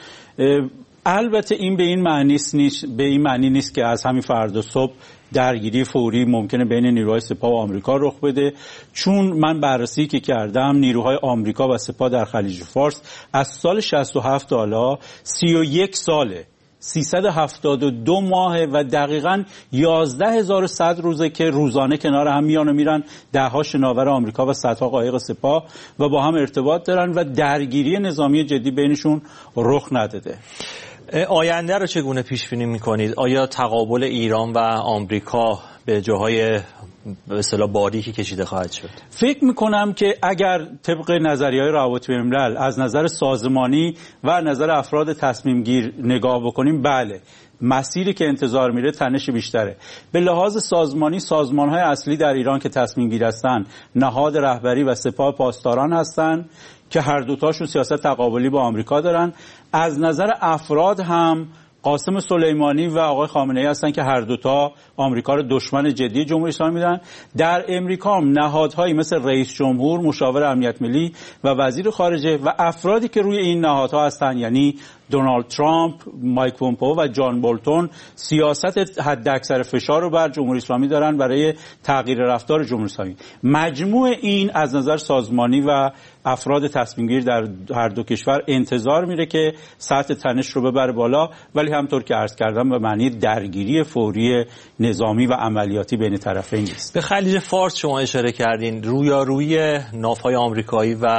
البته این به این معنی نیست به این معنی نیست که از همین فردا صبح درگیری فوری ممکنه بین نیروهای سپاه و آمریکا رخ بده، چون من بررسی که کردم نیروهای آمریکا و سپاه در خلیج فارس از سال شصت و هفت حالا سی و یک ساله سیصد و هفتاد و دو ماه و دقیقاً یازده هزار و صد روزه که روزانه کنار هم میان و میرن دهها شناور آمریکا و صدها قایق سپاه و با هم ارتباط دارن و درگیری نظامی جدی بینشون رخ نداده. آینده رو چگونه پیش بینی می‌کنید؟ آیا تقابل ایران و آمریکا به جاهای به اصطلاح باریکی کشیده خواهد شد؟ فکر می‌کنم که اگر طبق نظریه‌های روابط بین‌الملل از نظر سازمانی و نظر افراد تصمیم گیر نگاه بکنیم، بله مسیری که انتظار میره تنش بیشتره. به لحاظ سازمانی سازمان‌های اصلی در ایران که تصمیم گیر هستن نهاد رهبری و سپاه پاسداران هستن که هر دوتاشون سیاست تقابلی با آمریکا دارن. از نظر افراد هم قاسم سلیمانی و آقای خامنه‌ای هستن که هر دوتا آمریکا رو دشمن جدی جمهوری اسلامی میدن. در امریکا هم نهادهایی مثل رئیس جمهور، مشاور امنیت ملی و وزیر خارجه و افرادی که روی این نهادها هستن، یعنی دونالد ترامپ، مایک پومپئو و جان بولتون، سیاست حداکثر فشار رو بر جمهوری اسلامی دارن برای تغییر رفتار جمهوری اسلامی. مجموع این از نظر سازمانی و افراد تصمیمگیر در هر دو کشور انتظار میره که سطح تنش رو ببره بالا، ولی همطور که عرض کردم به معنی درگیری فوری نظامی و عملیاتی بین طرفین نیست. به خلیج فارس شما اشاره کردین، رویارویی ناوهای آمریکایی و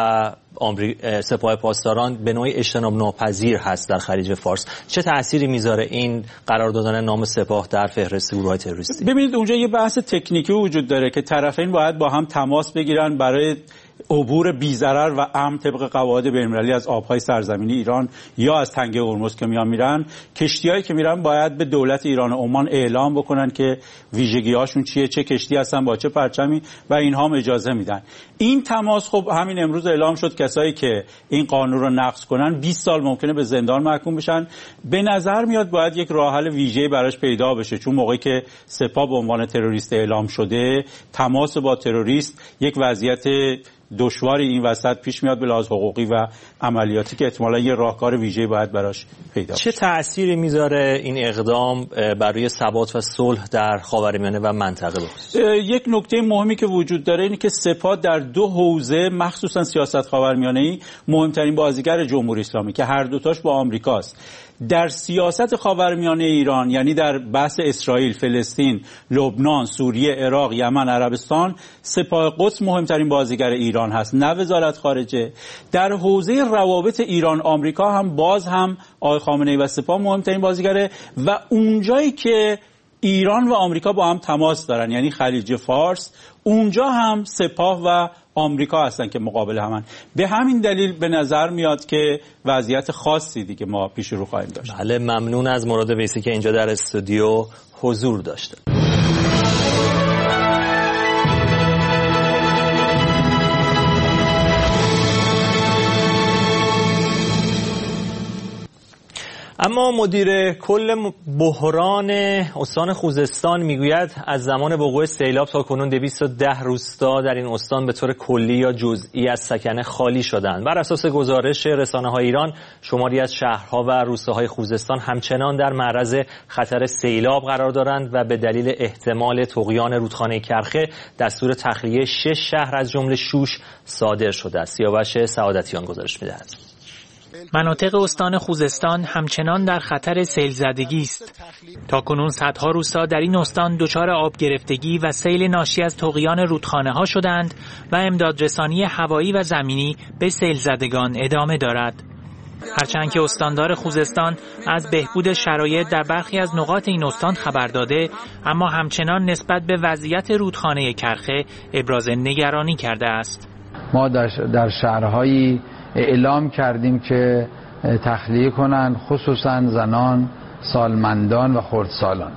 آمریکا سپاه پاسداران به نوعی اجتناب ناپذیر هست در خلیج فارس. چه تأثیری میذاره این قرار دادن نام سپاه در فهرست گروه‌های تروریستی؟ ببینید اونجا یه بحث تکنیکی وجود داره که طرفین باید با هم تماس بگیرن برای عبور بی‌ضرر و امن طبق قواعد بین‌المللی از آب‌های سرزمینی ایران یا از تنگه هرمز که میان میرن. کشتی‌هایی که میرن باید به دولت ایران و عمان اعلام بکنن که ویژگی‌هاشون چیه، چه کشتی هستن، با چه پرچمی، و اینها هم اجازه میدن. این تماس خب همین امروز اعلام شد کسایی که این قانون رو نقض کنن بیست سال ممکنه به زندان محکوم بشن. به نظر میاد باید یک راه حل ویژه‌ای براش پیدا بشه، چون موقعی که سپاه به عنوان تروریست اعلام شده، تماس با تروریست یک وضعیت دشواری این وسط پیش میاد به لحاظ حقوقی و عملیاتی که احتمالاً یه راهکار ویژه‌ای باید براش پیدا بشه. چه تأثیری میذاره این اقدام برای ثبات و صلح در خاورمیانه و منطقه بخصوص؟ یک نکته مهمی که وجود داره اینه که سپاه در دو حوزه مخصوصاً سیاست خاورمیانه‌ای مهمترین بازیگر جمهوری اسلامی که هر دوتاش با آمریکاست. در سیاست خاورمیانه ایران، یعنی در بحث اسرائیل، فلسطین، لبنان، سوریه، عراق، یمن، عربستان، سپاه قدس مهمترین بازیگر ایران هست، نه وزارت خارجه. در حوزه روابط ایران آمریکا هم باز هم آقای خامنه‌ای و سپاه مهمترین بازیگره، و اونجایی که ایران و آمریکا با هم تماس دارن، یعنی خلیج فارس، اونجا هم سپاه و آمریکا هستن که مقابل همن. به همین دلیل به نظر میاد که وضعیت خاصی دیگه ما پیش رو خواهیم داشت. بله، ممنون از مراد ویسی که اینجا در استودیو حضور داشته. اما مدیر کل بحران استان خوزستان میگوید از زمان وقوع سیلاب تا کنون دویست و ده روستا در این استان به طور کلی یا جزئی از سکنه خالی شدند. بر اساس گزارش رسانه‌های ایران، شماری از شهرها و روستاهای خوزستان همچنان در معرض خطر سیلاب قرار دارند و به دلیل احتمال طغیان رودخانه کرخه دستور تخلیه شش شهر از جمله شوش صادر شده است. سیاوش سعادتیان گزارش می‌دهد. مناطق استان خوزستان همچنان در خطر سیل زدگی است. تاکنون صدها روستا در این استان دچار آب گرفتگی و سیل ناشی از طغیان رودخانه ها شدند و امدادرسانی هوایی و زمینی به سیل زدگان ادامه دارد. هرچند که استاندار خوزستان از بهبود شرایط در برخی از نقاط این استان خبر داده، اما همچنان نسبت به وضعیت رودخانه کرخه ابراز نگرانی کرده است. ما در شهرهایی اعلام کردیم که تخلیه کنند، خصوصا زنان، سالمندان و خردسالان.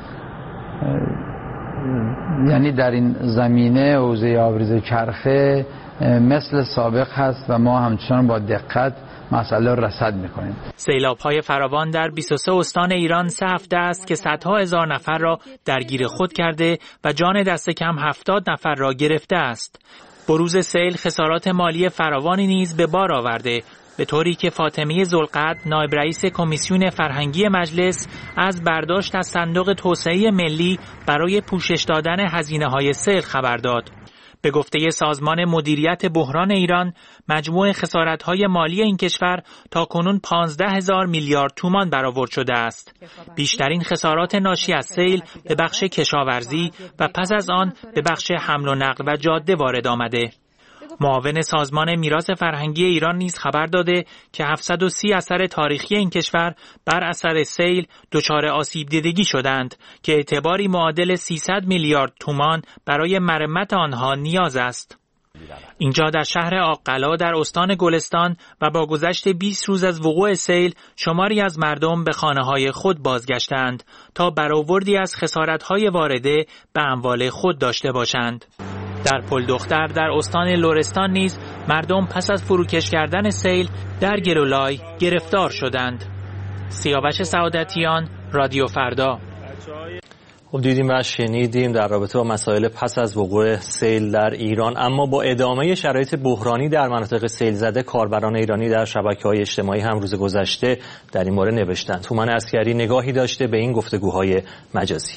یعنی در این زمینه حوزه آبریز کرخه مثل سابق هست و ما همچنان با دقت مسئله رصد میکنیم. سیلاب‌های فراوان در بیست و سه استان ایران سه هفته است که صدها هزار نفر را درگیر خود کرده و جان دست کم هفتاد نفر را گرفته است. بروز سیل خسارات مالی فراوانی نیز به بار آورده، به طوری که فاطمه ذوالقعد نایب رئیس کمیسیون فرهنگی مجلس از برداشت از صندوق توسعه ملی برای پوشش دادن هزینه‌های سیل خبر داد. به گفته سازمان مدیریت بحران ایران، مجموع خسارت‌های مالی این کشور تاکنون پانزده هزار میلیارد تومان برآورد شده است. بیشترین خسارات ناشی از سیل به بخش کشاورزی و پس از آن به بخش حمل و نقل و جاده وارد آمده. معاون سازمان میراث فرهنگی ایران نیز خبر داده که هفتصد و سی اثر تاریخی این کشور بر اثر سیل دچار آسیب دیدگی شدند که اعتباری معادل سیصد میلیارد تومان برای مرمت آنها نیاز است. اینجا در شهر آق‌قلا در استان گلستان و با گذشت بیست روز از وقوع سیل، شماری از مردم به خانه‌های خود بازگشتند تا برآوردی از خسارت‌های وارده به اموال خود داشته باشند. در پل دختر در استان لرستان نیز مردم پس از فروکش کردن سیل در گلولای گرفتار شدند. سیاوش سعادتیان، رادیو فردا. خب دیدیم و شنیدیم در رابطه با مسائل پس از وقوع سیل در ایران، اما با ادامه شرایط بحرانی در مناطق سیل زده، کاربران ایرانی در شبکه‌های اجتماعی هم روز گذشته در این باره نوشتند. هومن عسکری نگاهی داشته به این گفتگوهای مجازی.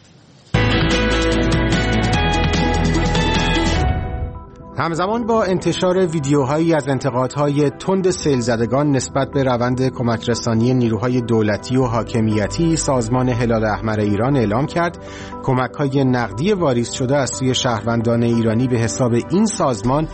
همزمان با انتشار ویدیوهایی از انتقادهای تند سیلزدگان نسبت به روند کمکرسانی نیروهای دولتی و حاکمیتی، سازمان هلال احمر ایران اعلام کرد کمک‌های نقدی واریز شده از سوی شهروندان ایرانی به حساب این سازمان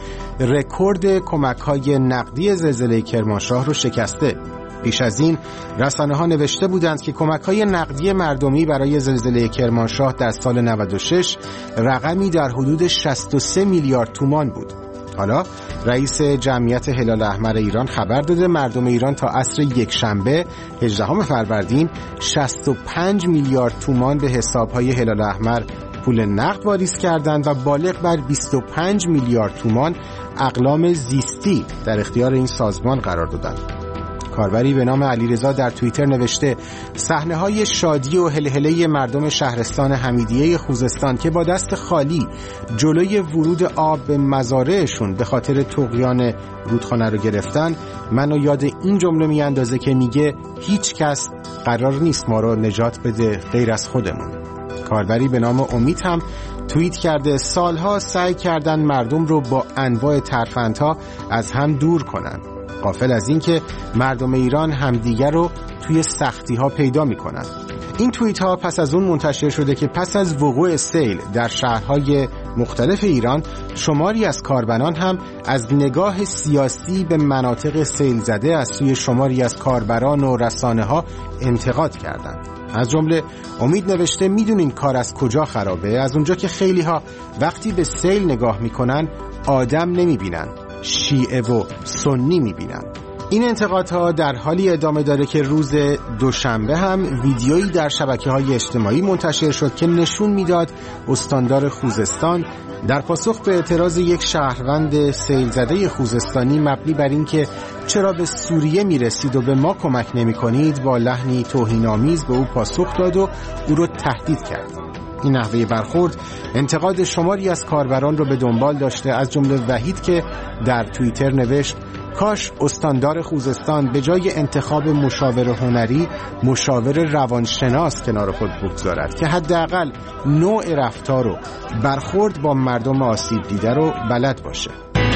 رکورد کمک‌های نقدی زلزله کرمانشاه رو شکسته. پیش از این رسانه‌ها نوشته بودند که کمک‌های نقدی مردمی برای زلزله کرمانشاه در سال نود و شش رقمی در حدود شصت و سه میلیارد تومان بود. حالا رئیس جمعیت هلال احمر ایران خبر داده مردم ایران تا عصر یکشنبه هجدهم فروردین شصت و پنج میلیارد تومان به حساب‌های هلال احمر پول نقد واریز کردند و بالغ بر بیست و پنج میلیارد تومان اقلام زیستی در اختیار این سازمان قرار دادند. کاربری به نام علیرضا در توییتر نوشته صحنه‌های شادی و هلهله مردم شهرستان حمیدیه خوزستان که با دست خالی جلوی ورود آب به مزارعشون به خاطر طغیان رودخانه رو گرفتن منو یاد این جمله میاندازه که میگه هیچ کس قرار نیست ما رو نجات بده غیر از خودمون. کاربری به نام امید هم توییت کرده سالها سعی کردن مردم رو با انواع ترفندها از هم دور کنن، غافل از این که مردم ایران همدیگر رو توی سختی ها پیدا می کنن. این توییت ها پس از اون منتشر شده که پس از وقوع سیل در شهرهای مختلف ایران شماری از کاربران هم از نگاه سیاسی به مناطق سیل زده از سوی شماری از کاربران و رسانه ها انتقاد کردند. از جمله امید نوشته میدونین کار از کجا خرابه؟ از اونجا که خیلی ها وقتی به سیل نگاه میکنن آدم نمیبینن، شیعه و سنی میبینن. این انتقادها در حالی ادامه داره که روز دوشنبه هم ویدیویی در شبکه‌های اجتماعی منتشر شد که نشون میداد استاندار خوزستان در پاسخ به اعتراض یک شهروند سیل زده خوزستانی مبنی بر این که چرا به سوریه میرسید و به ما کمک نمی کنید با لحنی توهین‌آمیز به او پاسخ داد و او رو تهدید کرد. این نحوه برخورد انتقاد شماری از کاربران رو به دنبال داشته، از جمله وحید که در توییتر نوشت کاش استاندار خوزستان به جای انتخاب مشاور هنری مشاور روانشناس کنار خود بگذارد که حداقل نوع رفتار و برخورد با مردم آسیب دیده رو بلد باشه.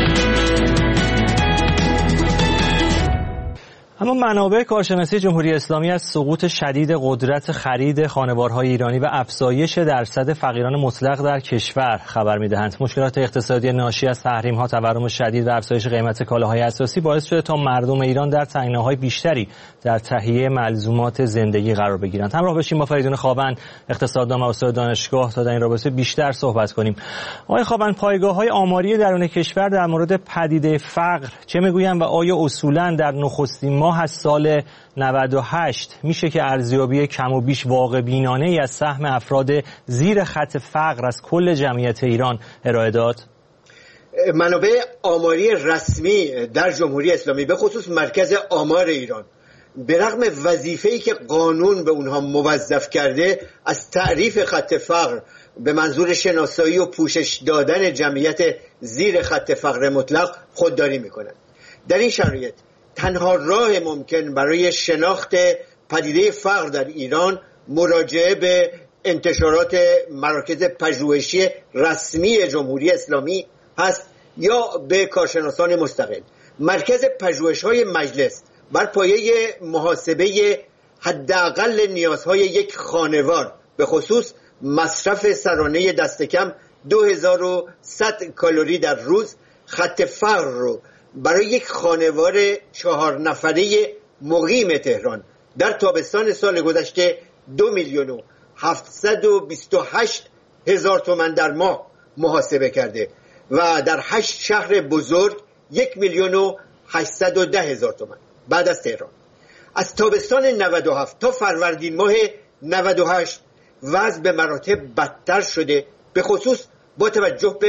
اما منابع کارشناسی جمهوری اسلامی از سقوط شدید قدرت خرید خانوارهای ایرانی و افزایش درصد فقیران مطلق در کشور خبر می‌دهند. مشکلات اقتصادی ناشی از تحریم‌ها، تورم شدید و افزایش قیمت کالاهای اساسی باعث شده تا مردم ایران در تنگناهای بیشتری در تهیه ملزومات زندگی قرار بگیرند. همراه باشیم با فریدون خوابن، اقتصاددان و استاد دانشگاه، تا در این رابطه بیشتر صحبت کنیم. آقای خوابن، پایگاه‌های آماری درون کشور در مورد پدیده فقر چه می‌گویند و آیا اصولاً در نخستین ماه از سال نود و هشت میشه که ارزیابی کم و بیش واقع بینانه ای از سهم افراد زیر خط فقر از کل جمعیت ایران ارائه داد؟ منابع آماری رسمی در جمهوری اسلامی به خصوص مرکز آمار ایران به رغم وظیفه‌ای که قانون به اونها موظف کرده از تعریف خط فقر به منظور شناسایی و پوشش دادن جمعیت زیر خط فقر مطلق خودداری میکنند. در این شرایط تنها راه ممکن برای شناخت پدیده فقر در ایران مراجعه به انتشارات مراکز پژوهشی رسمی جمهوری اسلامی هست یا به کارشناسان مستقل. مرکز پژوهش‌های مجلس بر پایه محاسبه حداقل نیازهای یک خانوار به خصوص مصرف سرانه دست کم دو هزار و صد کالری در روز خط فقر رو برای یک خانوار چهار نفره مقیم تهران در تابستان سال گذشته دو میلیون و هفتصد و بیست و هشت هزار تومان در ماه محاسبه کرده و در هشت شهر بزرگ یک میلیون و هشتصد و ده هزار تومان بعد از تهران. از تابستان نود و هفت تا فروردین ماه نود و هشت وضع به مراتب بدتر شده، به خصوص با توجه به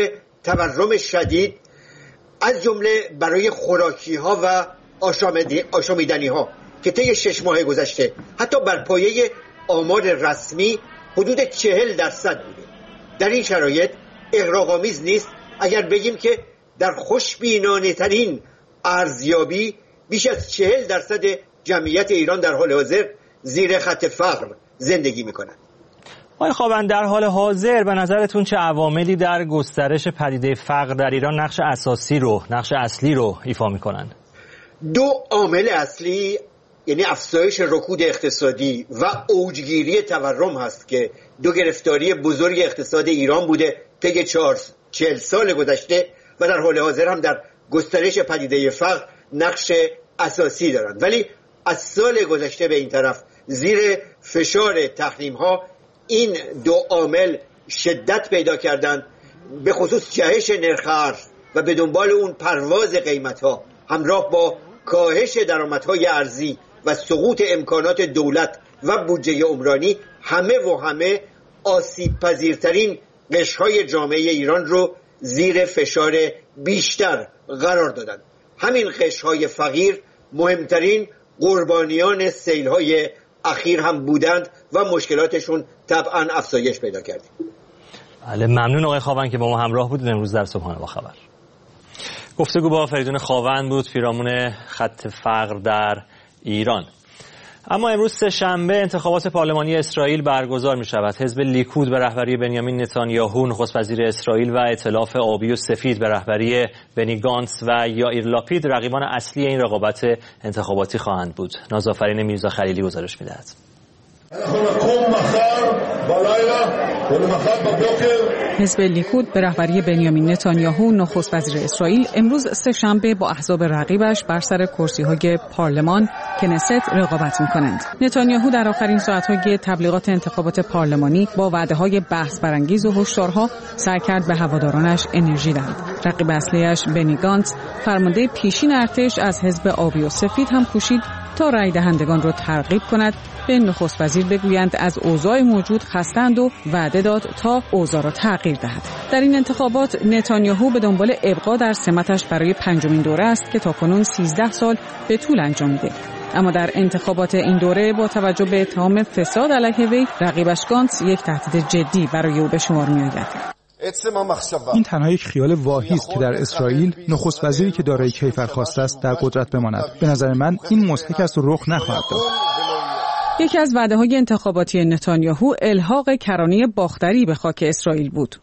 تورم شدید از جمله برای خوراکی ها و آشامیدنی ها که طی شش ماه گذشته حتی بر پایه آمار رسمی حدود چهل درصد بوده. در این شرایط اغراق‌آمیز نیست اگر بگیم که در خوشبینانه ترین ارزیابی بیش از چهل درصد جمعیت ایران در حال حاضر زیر خط فقر زندگی میکنند. آقای خاوند، در حال حاضر به نظرتون چه عواملی در گسترش پدیده فقر در ایران نقش اساسی رو، نقش اصلی رو ایفا میکنند؟ دو عامل اصلی، یعنی افزایش رکود اقتصادی و اوجگیری تورم هست که دو گرفتاری بزرگ اقتصاد ایران بوده طی چهل سال گذشته و در حال حاضر هم در گسترش پدیده فقر نقش اساسی دارند. ولی از سال گذشته به این طرف زیر فشار تحریم ها این دو عامل شدت پیدا کردند، به خصوص جهش نرخ ارز و به دنبال اون پرواز قیمت ها همراه با کاهش درآمدهای ارزی و سقوط امکانات دولت و بودجه عمرانی همه و همه آسیب پذیرترین قشرهای جامعه ایران رو زیر فشار بیشتر قرار دادند. همین قشرهای فقیر مهمترین قربانیان سیل‌های اخیر هم بودند و مشکلاتشون طبعا افزایش پیدا کرد. بله، ممنون آقای خاوند که با ما همراه بودید امروز در صبحانه با خبر. گفتگو با فریدون خاوند بود، پیرامون خط فقر در ایران. اما امروز سه‌شنبه انتخابات پارلمانی اسرائیل برگزار می شود. حزب لیکود به رهبری بنیامین نتانیاهو، نخست وزیر اسرائیل، و ائتلاف آبی و سفید به رهبری بنی گانتس و یائیر لاپید رقیبان اصلی این رقابت انتخاباتی خواهند بود. نازآفرین میرزا خلیلی گزارش می‌دهد. حزب لیکود به رهبری بنیامین نتانیاهو، نخست وزیر اسرائیل، امروز سه‌شنبه با احزاب رقیبش بر سر کرسی‌های پارلمان کنست رقابت می‌کنند. نتانیاهو در آخرین ساعت‌های تبلیغات انتخابات پارلمانی با وعده‌های بحث برانگیز و هشدارها سعی کرد به هوادارانش انرژی دهد. رقیب اصلیش بنی گانتس، فرمانده پیشین ارتش از حزب آبی و سفید، هم کوشید تا رای دهندگان را ترغیب کند به نخست وزیر بگویند از اوضاع موجود خستند و وعده داد تا اوضاع را تغییر دهد. در این انتخابات نتانیاهو به دنبال ابقا در سمتش برای پنجمین دوره است که تاکنون سیزده سال به طول انجامیده. اما در انتخابات این دوره با توجه به اتهام فساد علیه وی، رقیبش گانتس یک تهدید جدی برای او به شمار می‌آید. این تنها یک خیال واهی است که در اسرائیل نخست وزیری که دارای کیفرخواسته است در قدرت بماند. به نظر من این مضحک است و رخ نخواهد داد. یکی از وعده‌های انتخاباتی نتانیاهو الحاق کرانه باختری به خاک اسرائیل بود.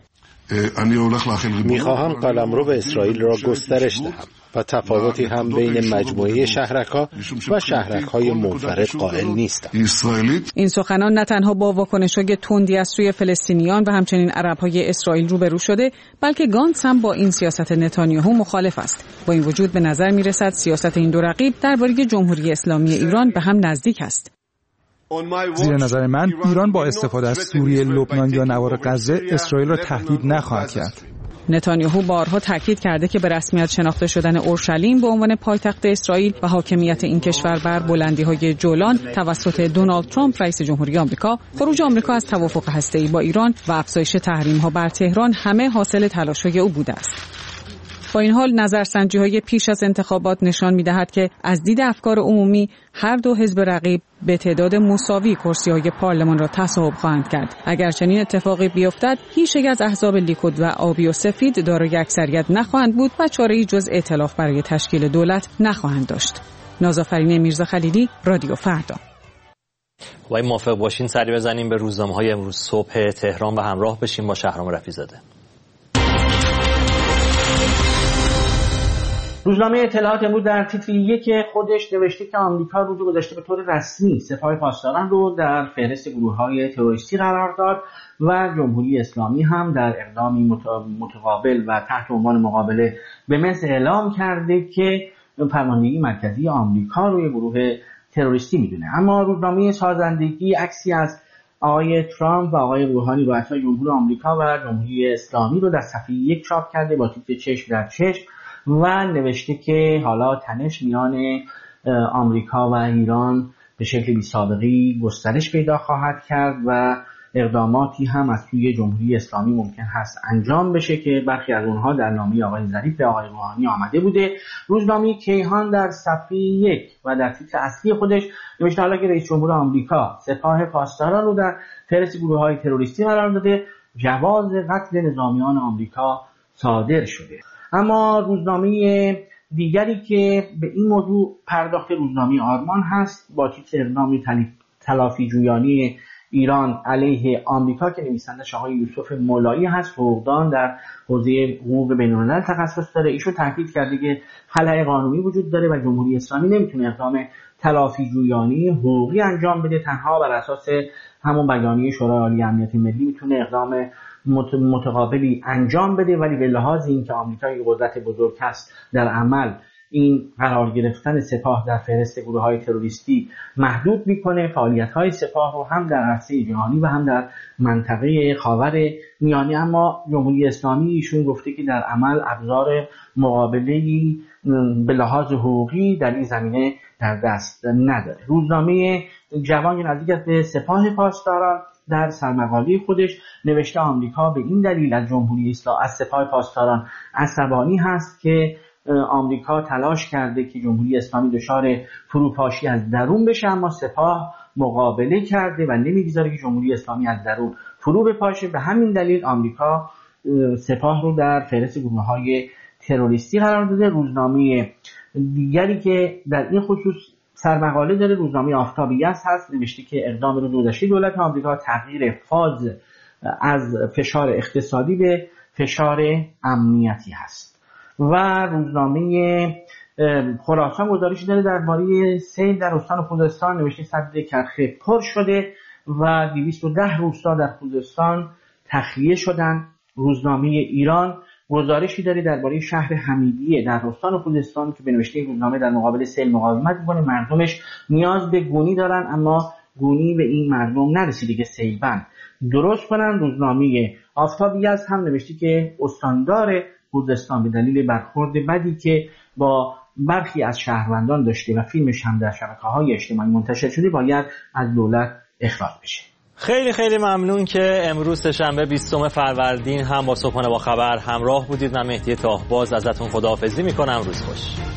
میخواهم قلمرو به اسرائیل را گسترش دهم و تفاوتی هم بین مجموعه شهرک‌ها و شهرک‌های منفرد قائل نیستم. این سخنان نه تنها با واکنش‌های تندی از سوی فلسطینیان و همچنین عرب‌های اسرائیل روبرو شده، بلکه گانتس هم با این سیاست نتانیاهو مخالف است. با این وجود به نظر می‌رسد سیاست این دو رقیب درباره جمهوری اسلامی ایران به هم نزدیک است. زیر نظر من ایران با استفاده از سوریه، لبنان یا نوار غزه اسرائیل را تهدید نخواهد کرد. نتانیاهو بارها تاکید کرده که به رسمیت شناخته شدن اورشلیم به عنوان پایتخت اسرائیل و حاکمیت این کشور بر بلندی‌های جولان توسط دونالد ترامپ رئیس جمهوری آمریکا، خروج آمریکا از توافق هسته‌ای با ایران و افزایش تحریم‌ها بر تهران همه حاصل تلاش‌های او بوده است. با این حال نظرسنجی‌های پیش از انتخابات نشان می‌دهد که از دید افکار عمومی هر دو حزب رقیب به تعداد مساوی کرسی‌های پارلمان را تصاحب خواهند کرد. اگر چنین اتفاقی بیفتد، هیچ یک از احزاب لیکود و آبی و سفید دارای اکثریت نخواهند بود و چاره‌ای جز ائتلاف برای تشکیل دولت نخواهند داشت. نازآفرین میرزا خلیلی، رادیو فردا. وای موافق باشین سری بزنیم به روزنامه‌های امروز صبح تهران و همراه بشیم با شهرام رفیع‌زاده. روزنامه اطلاعات امروز در تیتر یک خودش نوشته که آمریکا روز گذشته به طور رسمی سپاه پاسداران رو در فهرست گروه‌های تروریستی قرار داد و جمهوری اسلامی هم در اقدامی متقابل و تحت عنوان مقابله به مصر اعلام کرده که فرماندهی مرکزی آمریکا رو یک گروه تروریستی میدونه. اما روزنامه سازندگی عکسی از آقای ترامپ و آقای روحانی رؤسای جمهور آمریکا و جمهوری اسلامی رو در صفحه یک چاپ کرده با تیتر چشم در چشم و نوشته که حالا تنش میان آمریکا و ایران به شکل بی‌سابقه‌ای گسترش پیدا خواهد کرد و اقداماتی هم از سوی جمهوری اسلامی ممکن هست انجام بشه که برخی از اونها در نامه آقای ظریف به آقای روحانی آمده بوده. روزنامه کیهان در صفحه یک و در تیتر اصلی خودش نوشته حالا که رئیس جمهور آمریکا سپاه پاسداران رو در فهرست گروه‌های تروریستی قرار داده، جواز قتل نظامیان آمریکا صادر شده. اما روزنامه دیگری که به این موضوع پرداخت روزنامه آرمان هست با تیتر اقدام تلافی جویانی ایران علیه آمریکا که نویسندش آقای یوسف مولایی هست، حقوقدان در حوزه حقوق بین‌الملل تخصص داره. ایشون تاکید کرده که خلأ قانونی وجود داره و جمهوری اسلامی نمیتونه اقدام تلافی جویانی حقوقی انجام بده، تنها بر اساس همون بیانیه شورای عالی امنیت ملی میتونه اقدام متقابلی انجام بده، ولی به لحاظ اینکه آمریکا یک قدرت بزرگ است در عمل این قرار گرفتن سپاه در فهرست گروه‌های تروریستی محدود میکنه فعالیت‌های سپاه رو هم در عرصه جهانی و هم در منطقه خاور میانه. اما جمهوری اسلامی ایشون گفته که در عمل ابزار مقابله‌ای به لحاظ حقوقی در این زمینه در دست نداره. روزنامه جوان نزدیک به سپاه پاسداران در سرمقاله خودش نوشته آمریکا به این دلیل از جمهوری اسلامی از سپاه پاسداران عصبانی هست که آمریکا تلاش کرده که جمهوری اسلامی دچار فروپاشی از درون بشه، اما سپاه مقابله کرده و نمیگذاره که جمهوری اسلامی از درون فرو بپاشه. به همین دلیل آمریکا سپاه رو در فهرست گروه‌های تروریستی قرار داده. روزنامه دیگری که در این خصوص سرمقاله داره روزنامه آفتابیه هست، نوشته که اقدام روز گذشته دولت آمریکا تغییر فاز از فشار اقتصادی به فشار امنیتی هست. و روزنامه خراسان گزارشی داره درباره سیل در استان خوزستان، نوشته سد کرخه پر شده و دویست و ده روستا در خوزستان تخلیه شدن. روزنامه ایران گزارشی داره درباره شهر حمیدیه در استان خوزستان که به نوشته روزنامه در مقابل سیل مقاومت میکنه، مردمش نیاز به گونی دارن اما گونی به این مردم نرسیده که سیلبند درست کنن. روزنامه آفتابیه هم نوشته که استاندار خوزستان به دلیل برخورد بدی که با برخی از شهروندان داشته و فیلمش هم در شبکه‌های اجتماعی منتشر شده باید از دولت اخراج بشه. خیلی خیلی ممنون که امروز شنبه بیستم فروردین هم با صبحانه با خبر همراه بودید. من مهدی تاهباز ازتون خداحافظی میکنم. روز خوش.